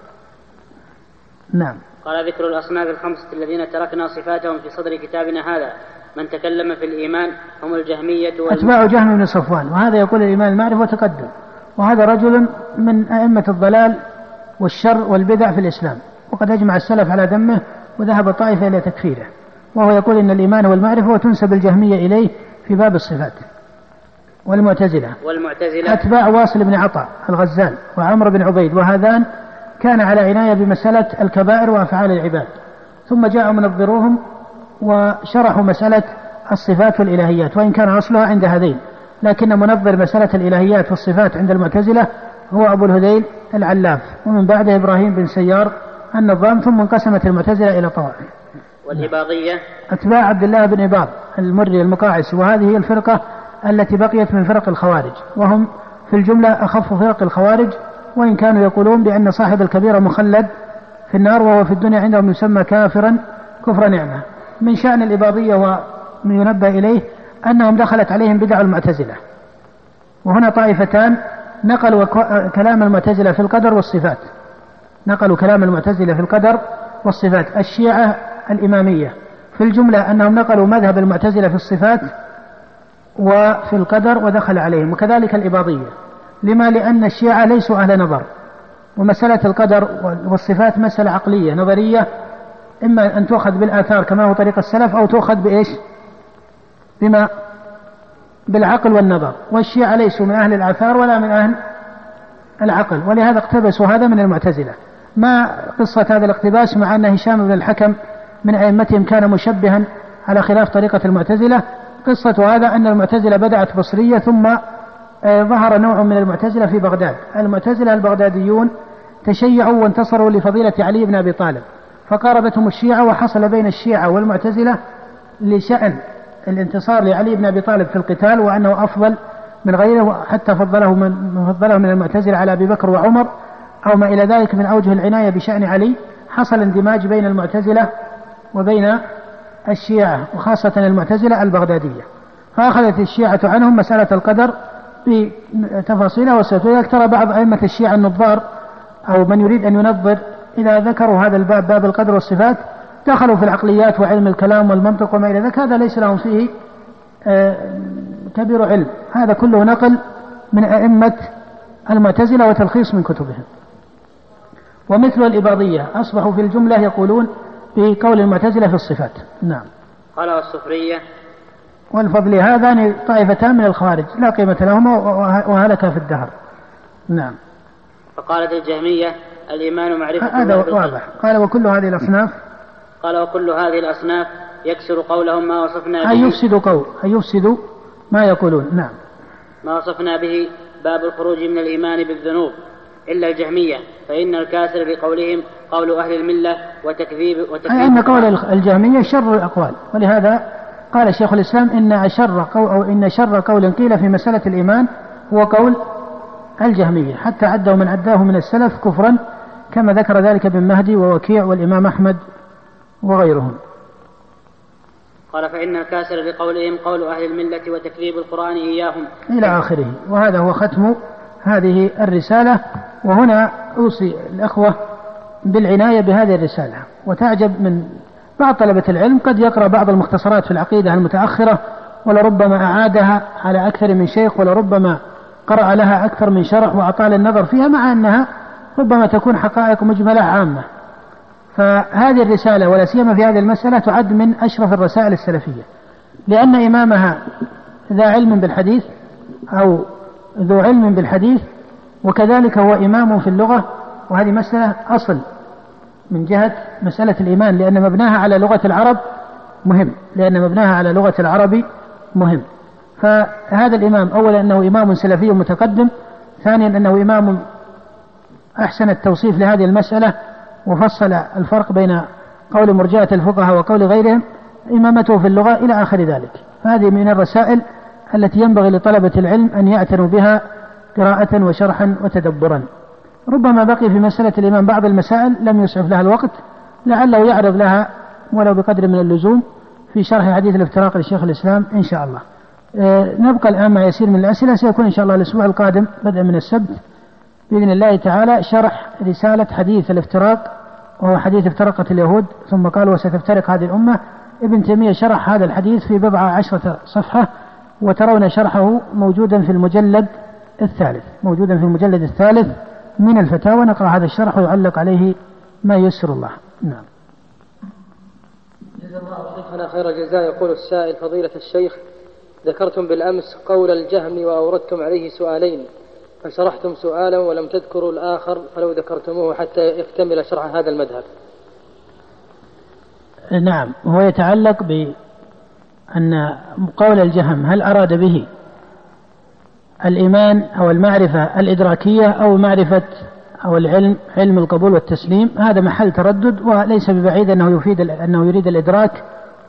نعم. قال ذكر الأصناف الخمسة الذين تركنا صفاتهم في صدر كتابنا هذا من تكلم في الإيمان هم الجهمية وال... أتباع جهم بن صفوان، وهذا يقول الإيمان المعرفة وتقدم، وهذا رجل من أئمة الضلال والشر والبدع في الإسلام، وقد أجمع السلف على دمه وذهب طائفة إلى تكفيره، وهو يقول إن الإيمان والمعرفة وتنسب الجهمية إليه في باب الصفات. والمعتزلة والمعتزلة أتباع واصل بن عطاء الغزال وعمر بن عبيد، وهذان كان على عناية بمسألة الكبائر وأفعال العباد، ثم جاءوا منظروهم وشرحوا مسألة الصفات والإلهيات، وإن كان أصلها عند هذين، لكن منظر مسألة الإلهيات والصفات عند المعتزلة هو أبو الهذيل العلاف، ومن بعده إبراهيم بن سيار النظام، ثم انقسمت المعتزلة إلى طوائف. والإباضية أتباع عبد الله بن إباض المري المقاعس، وهذه هي الفرقة التي بقيت من فرق الخوارج، وهم في الجملة أخف فرق الخوارج، وإن كانوا يقولون بأن صاحب الكبيرة مخلد في النار، وهو في الدنيا عندهم يسمى كافرا كفر نعمة. من شأن الإباضية ومن ينبه إليه أنهم دخلت عليهم بدع المعتزلة، وهنا طائفتان نقلوا كلام المعتزلة في القدر والصفات، نقلوا كلام المعتزلة في القدر والصفات. الشيعة الإمامية في الجملة أنهم نقلوا مذهب المعتزلة في الصفات وفي القدر ودخل عليهم، وكذلك الإباضية. لما؟ لأن الشيعة ليسوا أهل نظر، ومسألة القدر والصفات مسألة عقلية نظرية، إما أن تؤخذ بالآثار كما هو طريق السلف، أو تؤخذ بإيش؟ بما بالعقل والنظر، والشيعة ليسوا من أهل الآثار ولا من أهل العقل، ولهذا اقتبسوا هذا من المعتزلة. ما قصة هذا الاقتباس؟ مع أن هشام بن الحكم من أئمتهم كان مشبها على خلاف طريقة المعتزلة. قصة هذا أن المعتزلة بدأت بصرية، ثم ظهر نوع من المعتزلة في بغداد. المعتزلة البغداديون تشيعوا وانتصروا لفضيلة علي بن أبي طالب، فقاربتهم الشيعة، وحصل بين الشيعة والمعتزلة لشأن الانتصار لعلي بن أبي طالب في القتال، وأنه أفضل من غيره، حتى فضله من, فضله من المعتزلة على أبي بكر وعمر أو ما إلى ذلك من أوجه العناية بشأن علي. حصل اندماج بين المعتزلة وبين الشيعة، وخاصة المعتزلة البغدادية، فأخذت الشيعة عنهم مسألة القدر بتفاصيلها وسيطرة. ترى بعض أئمة الشيعة النظار أو من يريد أن ينظر إذا ذكروا هذا الباب باب القدر والصفات دخلوا في العقليات وعلم الكلام والمنطق وما إلى ذلك، هذا ليس لهم فيه كبير علم، هذا كله نقل من أئمة المعتزلة وتلخيص من كتبهم. ومثل الإباضية أصبحوا في الجملة يقولون بقول المعتزلة في الصفات. نعم. قال والسفرية والفضل هذان طائفتان من الخوارج لا قيمة لهما وهلك في الدهر. نعم. فقالت الجهمية الإيمان معرفة هذا واضح. قال وكل هذه الأصناف قال وكل هذه الأصناف يكسر قولهم ما وصفنا به، أي يفسد قول أي يفسد ما يقولون. نعم. ما وصفنا به باب الخروج من الإيمان بالذنوب إلا الجهمية، فإن الكاسر بقولهم قول أهل الملة وتكذيب وتكذيب أي أن قول الجهمية شر الأقوال، ولهذا قال شيخ الإسلام إن شر قول أو إن شر قول قيل في مسألة الإيمان هو قول الجهمية، حتى عدوا من عداه من السلف كفرا كما ذكر ذلك ابن مهدي ووكيع والإمام أحمد وغيرهم. قال فإن الكاسر لقولهم قول أهل الملة وتكذيب القرآن إياهم إلى آخره. وهذا هو ختم هذه الرسالة. وهنا أوصي الأخوة بالعناية بهذه الرسالة. وتعجب من بعض طلبة العلم قد يقرأ بعض المختصرات في العقيدة المتأخرة ولربما أعادها على أكثر من شيخ ولربما قرأ لها أكثر من شرح وأطال النظر فيها، مع أنها ربما تكون حقائق مجملة عامة. فهذه الرسالة ولا سيما في هذه المسألة تعد من أشرف الرسائل السلفية، لأن إمامها ذا علم بالحديث أو ذو علم بالحديث، وكذلك هو إمام في اللغة، وهذه مسألة أصل من جهة مسألة الإيمان، لأن مبناها على لغة العرب مهم لأن مبناها على لغة العرب مهم. فهذا الإمام أولا أنه إمام سلفي متقدم، ثانيا أنه إمام أحسن التوصيف لهذه المسألة وفصل الفرق بين قول مرجئة الفقهاء وقول غيرهم، إمامته في اللغة إلى آخر ذلك. هذه من الرسائل التي ينبغي لطلبة العلم أن يعتنوا بها قراءة وشرحا وتدبرا. ربما بقي في مسألة الإمام بعض المسائل لم يسعف لها الوقت، لعله يعرض لها ولو بقدر من اللزوم في شرح حديث الافتراق لشيخ الإسلام إن شاء الله. أه نبقى الآن مع يسير من الأسئلة. سيكون إن شاء الله الأسبوع القادم بدءا من السبت بإذن الله تعالى شرح رسالة حديث الافتراق، وهو حديث افترقت اليهود ثم قال وستفترق هذه الأمة. ابن تيمية شرح هذا الحديث في بضع عشرة صفحة، وترون شرحه موجودا في المجلد الثالث موجودا في المجلد الثالث من الفتاوى. نقرأ هذا الشرح ويعلق عليه ما يسر الله. نعم. جزا الله شيخنا خير الجزاء. يقول السائل فضيلة الشيخ، ذكرتم بالأمس قول الجهم وأوردتم عليه سؤالين، فشرحتم سؤالا ولم تذكروا الآخر، فلو ذكرتموه حتى يكتمل شرح هذا المذهب. نعم، هو يتعلق بأن قول الجهم هل أراد به الإيمان أو المعرفة الإدراكية أو معرفة أو العلم علم القبول والتسليم. هذا محل تردد، وليس ببعيد أنه يفيد أنه يريد الإدراك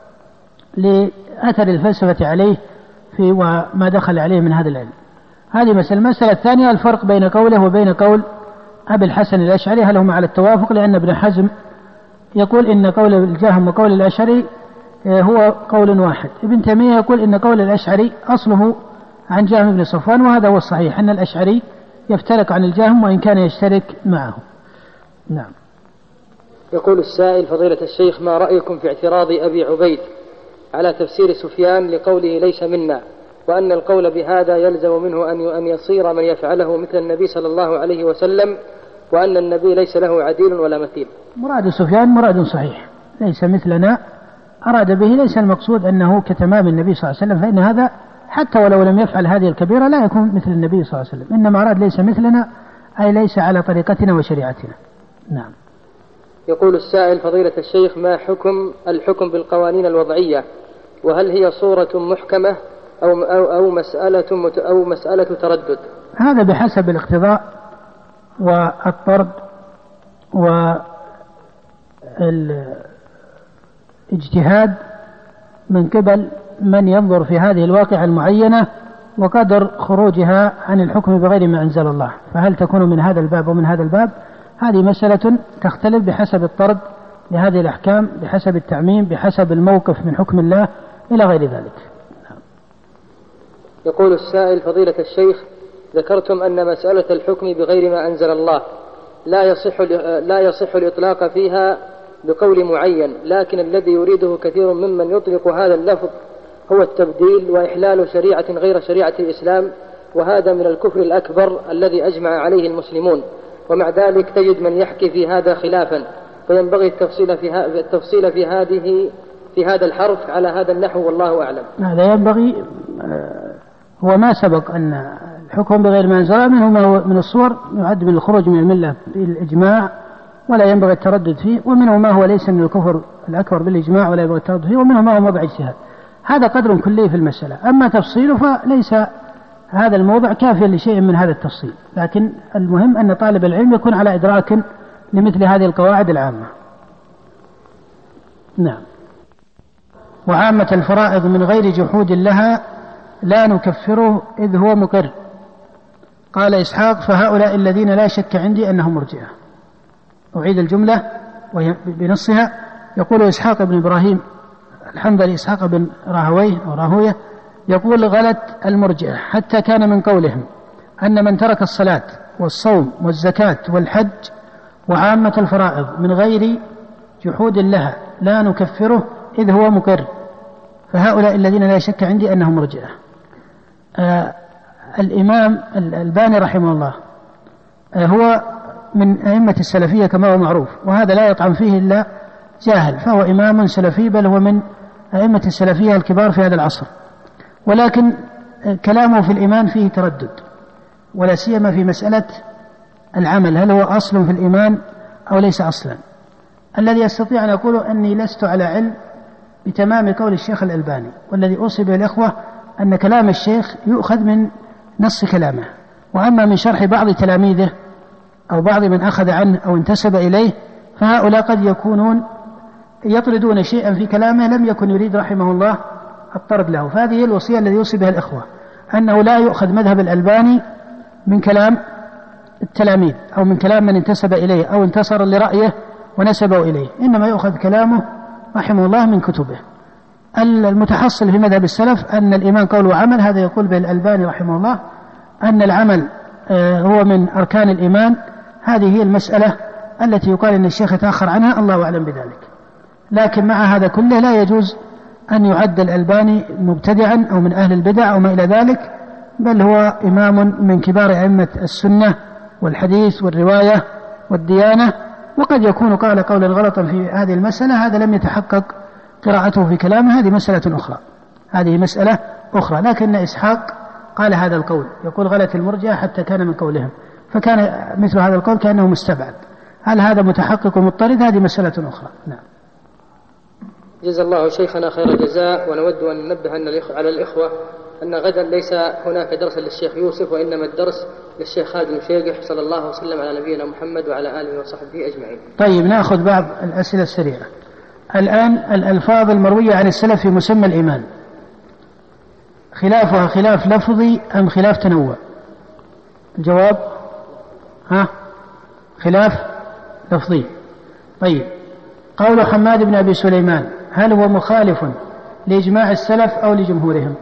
لأثر الفلسفة عليه في وما دخل عليه من هذا العلم. هذه مسألة. المسألة الثانية الفرق بين قوله وبين قول أبي الحسن الأشعري، هل هما على التوافق؟ لأن ابن حزم يقول إن قول الجهم وقول الأشعري هو قول واحد. ابن تيمية يقول إن قول الأشعري أصله عن جهم بن صفوان، وهذا هو الصحيح أن الأشعري يفترق عن الجهم وإن كان يشترك معه. نعم. يقول السائل فضيلة الشيخ، ما رأيكم في اعتراض أبي عبيد على تفسير سفيان لقوله ليس منا، وأن القول بهذا يلزم منه أن يصير من يفعله مثل النبي صلى الله عليه وسلم، وأن النبي ليس له عديل ولا مثيل؟ مراد سفيان مراد صحيح، ليس مثلنا. أراد به ليس المقصود أنه كتمام النبي صلى الله عليه وسلم، فإن هذا حتى ولو لم يفعل هذه الكبيرة لا يكون مثل النبي صلى الله عليه وسلم، إنما أراد ليس مثلنا أي ليس على طريقتنا وشريعتنا. نعم. يقول السائل فضيلة الشيخ، ما حكم الحكم بالقوانين الوضعية، وهل هي صورة محكمة أو, أو, أو, مسألة, أو مسألة تردد؟ هذا بحسب الاقتضاء والطرد والاجتهاد من قبل من ينظر في هذه الواقعة المعينة وقدر خروجها عن الحكم بغير ما أنزل الله، فهل تكون من هذا الباب ومن هذا الباب؟ هذه مسألة تختلف بحسب الطرد لهذه الأحكام، بحسب التعميم، بحسب الموقف من حكم الله إلى غير ذلك. يقول السائل فضيلة الشيخ، ذكرتم أن مسألة الحكم بغير ما أنزل الله لا يصح لا يصح الإطلاق فيها بقول معين، لكن الذي يريده كثير ممن يطلق هذا اللفظ هو التبديل وإحلال شريعة غير شريعة الإسلام، وهذا من الكفر الأكبر الذي أجمع عليه المسلمون، ومع ذلك تجد من يحكي في هذا خلافا، فينبغي التفصيل في التفصيل في هذه في هذا الحرف على هذا النحو، والله أعلم. هذا ينبغي. هو ما سبق أن الحكم بغير ما أنزل منه ما هو من الصور يعد من الخروج من الملة بالإجماع ولا ينبغي التردد فيه، ومنه ما هو ليس من الكفر الأكبر بالإجماع ولا ينبغي التردد فيه، ومنه ما هو موضع اجتهاد. هذا قدر كلي في المسألة، أما تفصيله فليس هذا الموضع كافيا لشيء من هذا التفصيل، لكن المهم أن طالب العلم يكون على إدراك لمثل هذه القواعد العامة. نعم. وعامة الفرائض من غير جحود لها لا نكفره إذ هو مقر. قال إسحاق فهؤلاء الذين لا شك عندي أنهم مرجئة. أعيد الجملة وهي بنصها. يقول إسحاق بن إبراهيم الحنظلي إسحاق بن راهويه أو راهويه يقول: غلت المرجئة حتى كان من قولهم أن من ترك الصلاة والصوم والزكاة والحج وعامة الفرائض من غير جحود لها لا نكفره إذ هو مقر، فهؤلاء الذين لا شك عندي أنهم مرجئة. آه الإمام الألباني رحمه الله آه هو من أئمة السلفية كما هو معروف، وهذا لا يطعن فيه إلا جاهل، فهو إمام سلفي، بل هو من أئمة السلفية الكبار في هذا العصر، ولكن كلامه في الإيمان فيه تردد، ولا سيما في مسألة العمل، هل هو أصل في الإيمان أو ليس أصلا. الذي يستطيع أن يقول أني لست على علم بتمام قول الشيخ الألباني، والذي أوصي به الإخوة أن كلام الشيخ يؤخذ من نص كلامه، وأما من شرح بعض تلاميذه أو بعض من أخذ عنه أو انتسب إليه فهؤلاء قد يكونون يطردون شيئا في كلامه لم يكن يريد رحمه الله الطرد له. فهذه هي الوصية الذي يوصي بها الإخوة، أنه لا يؤخذ مذهب الألباني من كلام التلاميذ أو من كلام من انتسب إليه أو انتصر لرأيه ونسبه إليه، إنما يؤخذ كلامه رحمه الله من كتبه. المتحصل في مذهب السلف أن الإيمان قول وعمل، هذا يقول به الألباني رحمه الله أن العمل هو من أركان الإيمان. هذه هي المسألة التي يقال أن الشيخ يتأخر عنها، الله أعلم بذلك. لكن مع هذا كله لا يجوز أن يعد الألباني مبتدعا أو من أهل البدع أو ما إلى ذلك، بل هو إمام من كبار أئمة السنة والحديث والرواية والديانة، وقد يكون قال قولا غلطا في هذه المسألة، هذا لم يتحقق قراءته في كلامه، هذه مسألة أخرى هذه مسألة أخرى لكن إسحاق قال هذا القول، يقول غلت المرجئة حتى كان من قولهم، فكان مثل هذا القول كأنه مستبعد. هل هذا متحقق ومضطرد؟ هذه مسألة أخرى. نعم. جزا الله شيخنا خير الجزاء. ونود أن ننبه أن على الإخوة أن غدا ليس هناك درس للشيخ يوسف، وإنما الدرس للشيخ خالد المشيقح، صلى الله وسلم على نبينا محمد وعلى آله وصحبه أجمعين. طيب، نأخذ بعض الأسئلة السريعة. الآن الألفاظ المروية عن السلف في مسمى الإيمان خلافها خلاف لفظي أم خلاف تنوع؟ الجواب ها خلاف لفظي. طيب، قول حماد بن أبي سليمان هل هو مخالف لإجماع السلف أو لجمهورهم؟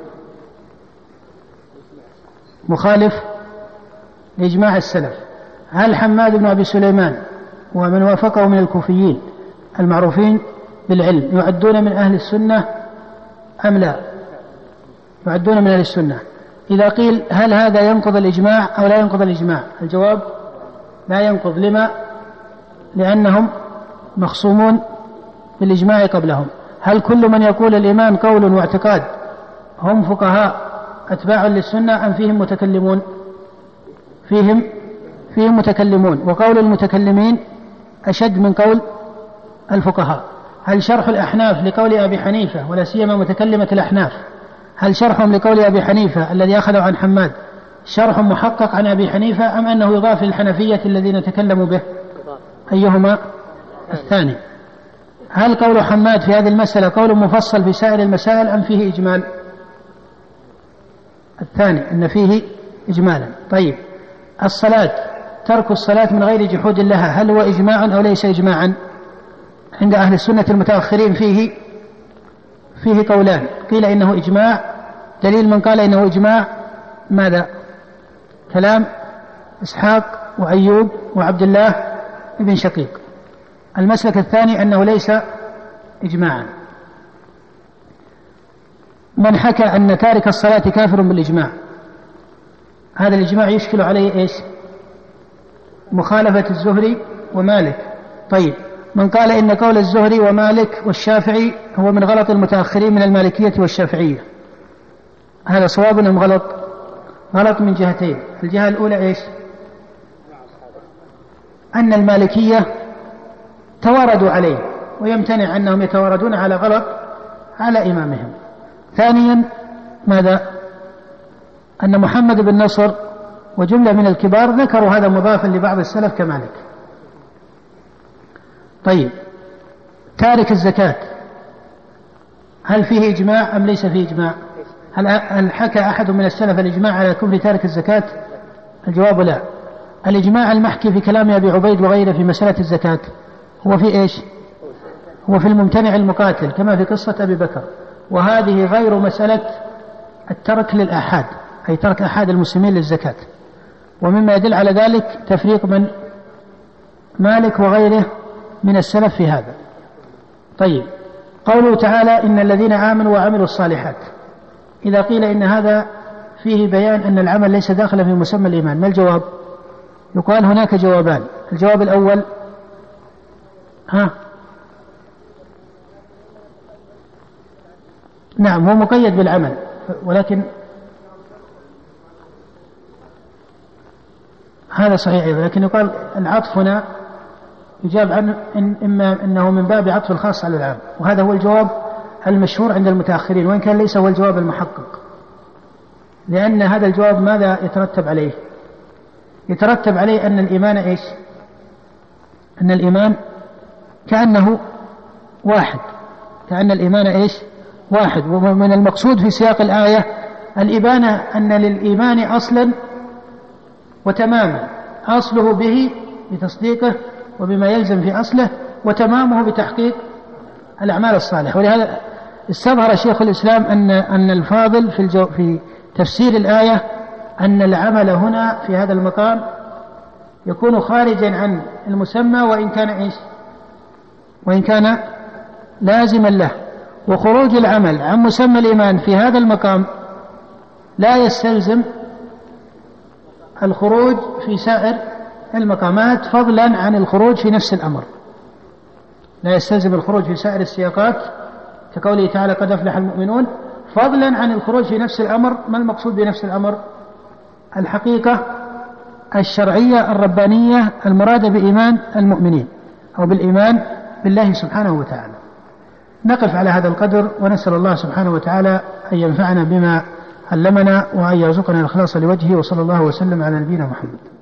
مخالف لإجماع السلف. هل حماد بن أبي سليمان ومن وافقه من الكوفيين المعروفين بالعلم يعدون من أهل السنة أم لا؟ يعدون من أهل السنة. إذا قيل هل هذا ينقض الإجماع أو لا ينقض الإجماع؟ الجواب لا ينقض. لما؟ لأنهم مخصومون بالإجماع قبلهم. هل كل من يقول الإيمان قول واعتقاد هم فقهاء أتباع للسنة أم فيهم متكلمون؟ فيهم فيهم متكلمون، وقول المتكلمين أشد من قول الفقهاء. هل شرح الأحناف لقول أبي حنيفة ولا سيما متكلمة الأحناف، هل شرحهم لقول أبي حنيفة الذي أخذه عن حماد شرح محقق عن أبي حنيفة أم أنه يضاف للحنفية الذين تكلموا به؟ أيهما؟ الثاني. هل قول حماد في هذه المسألة قول مفصل في سائر المسائل أم فيه إجمال؟ الثاني، أن فيه إجمالا. طيب، الصلاة، ترك الصلاة من غير جحود لها هل هو إجماع أو ليس إجماعا؟ عند أهل السنة المتأخرين فيه فيه قولان، قيل إنه إجماع. دليل من قال إنه إجماع ماذا؟ كلام إسحاق وأيوب وعبد الله بن شقيق. المسلك الثاني أنه ليس إجماعا. من حكى أن تارك الصلاة كافر بالإجماع، هذا الإجماع يشكل عليه إيش؟ مخالفة الزهري ومالك. طيب، من قال إن قول الزهري ومالك والشافعي هو من غلط المتأخرين من المالكية والشافعية، هذا صواب أم غلط؟ غلط من جهتين. الجهة الأولى إيش؟ أن المالكية تواردوا عليه ويمتنع أنهم يتواردون على غلط على إمامهم. ثانيا ماذا؟ أن محمد بن نصر وجملة من الكبار ذكروا هذا مضافا لبعض السلف كمالك. طيب، تارك الزكاة هل فيه إجماع أم ليس فيه إجماع؟ هل حكى أحد من السلف الإجماع على كفر تارك الزكاة؟ الجواب لا. الإجماع المحكي في كلام أبي عبيد وغيره في مسألة الزكاة هو في إيش؟ هو في الممتنع المقاتل كما في قصة أبي بكر، وهذه غير مسألة الترك للآحاد، أي ترك آحاد المسلمين للزكاة. ومما يدل على ذلك تفريق من مالك وغيره من السلف في هذا. طيب، قوله تعالى إن الذين آمنوا وعملوا الصالحات، إذا قيل إن هذا فيه بيان أن العمل ليس داخلا في مسمى الإيمان، ما الجواب؟ يقال هناك جوابان. الجواب الأول ها نعم هو مقيد بالعمل، ولكن هذا صحيح أيضا، لكن يقال العطف هنا يجاب عنه إن إما أنه من باب عطف الخاص على العام، وهذا هو الجواب المشهور عند المتأخرين، وإن كان ليس هو الجواب المحقق، لأن هذا الجواب ماذا يترتب عليه؟ يترتب عليه أن الإيمان إيش؟ أن الإيمان كأنه واحد، كأن الإيمان إيش؟ واحد. ومن المقصود في سياق الآية الإبانة أن للإيمان أصلا وتماما، أصله به بتصديقه وبما يلزم في أصله، وتمامه بتحقيق الأعمال الصالحة. ولهذا استظهر شيخ الإسلام أن أن الفاضل في الجو في تفسير الآية أن العمل هنا في هذا المقام يكون خارجا عن المسمى وإن كان إيش؟ وإن كان لازما له. وخروج العمل عن مسمى الإيمان في هذا المقام لا يستلزم الخروج في سائر المقامات، فضلا عن الخروج في نفس الأمر، لا يستلزم الخروج في سائر السياقات كقوله تعالى قد أفلح المؤمنون، فضلا عن الخروج في نفس الأمر. ما المقصود بنفس الأمر؟ الحقيقة الشرعية الربانية المرادة بإيمان المؤمنين أو بالإيمان بالله سبحانه وتعالى. نقف على هذا القدر، ونسأل الله سبحانه وتعالى أن ينفعنا بما علمنا وأن يرزقنا الإخلاص لوجهه، وصلى الله وسلم على نبينا محمد.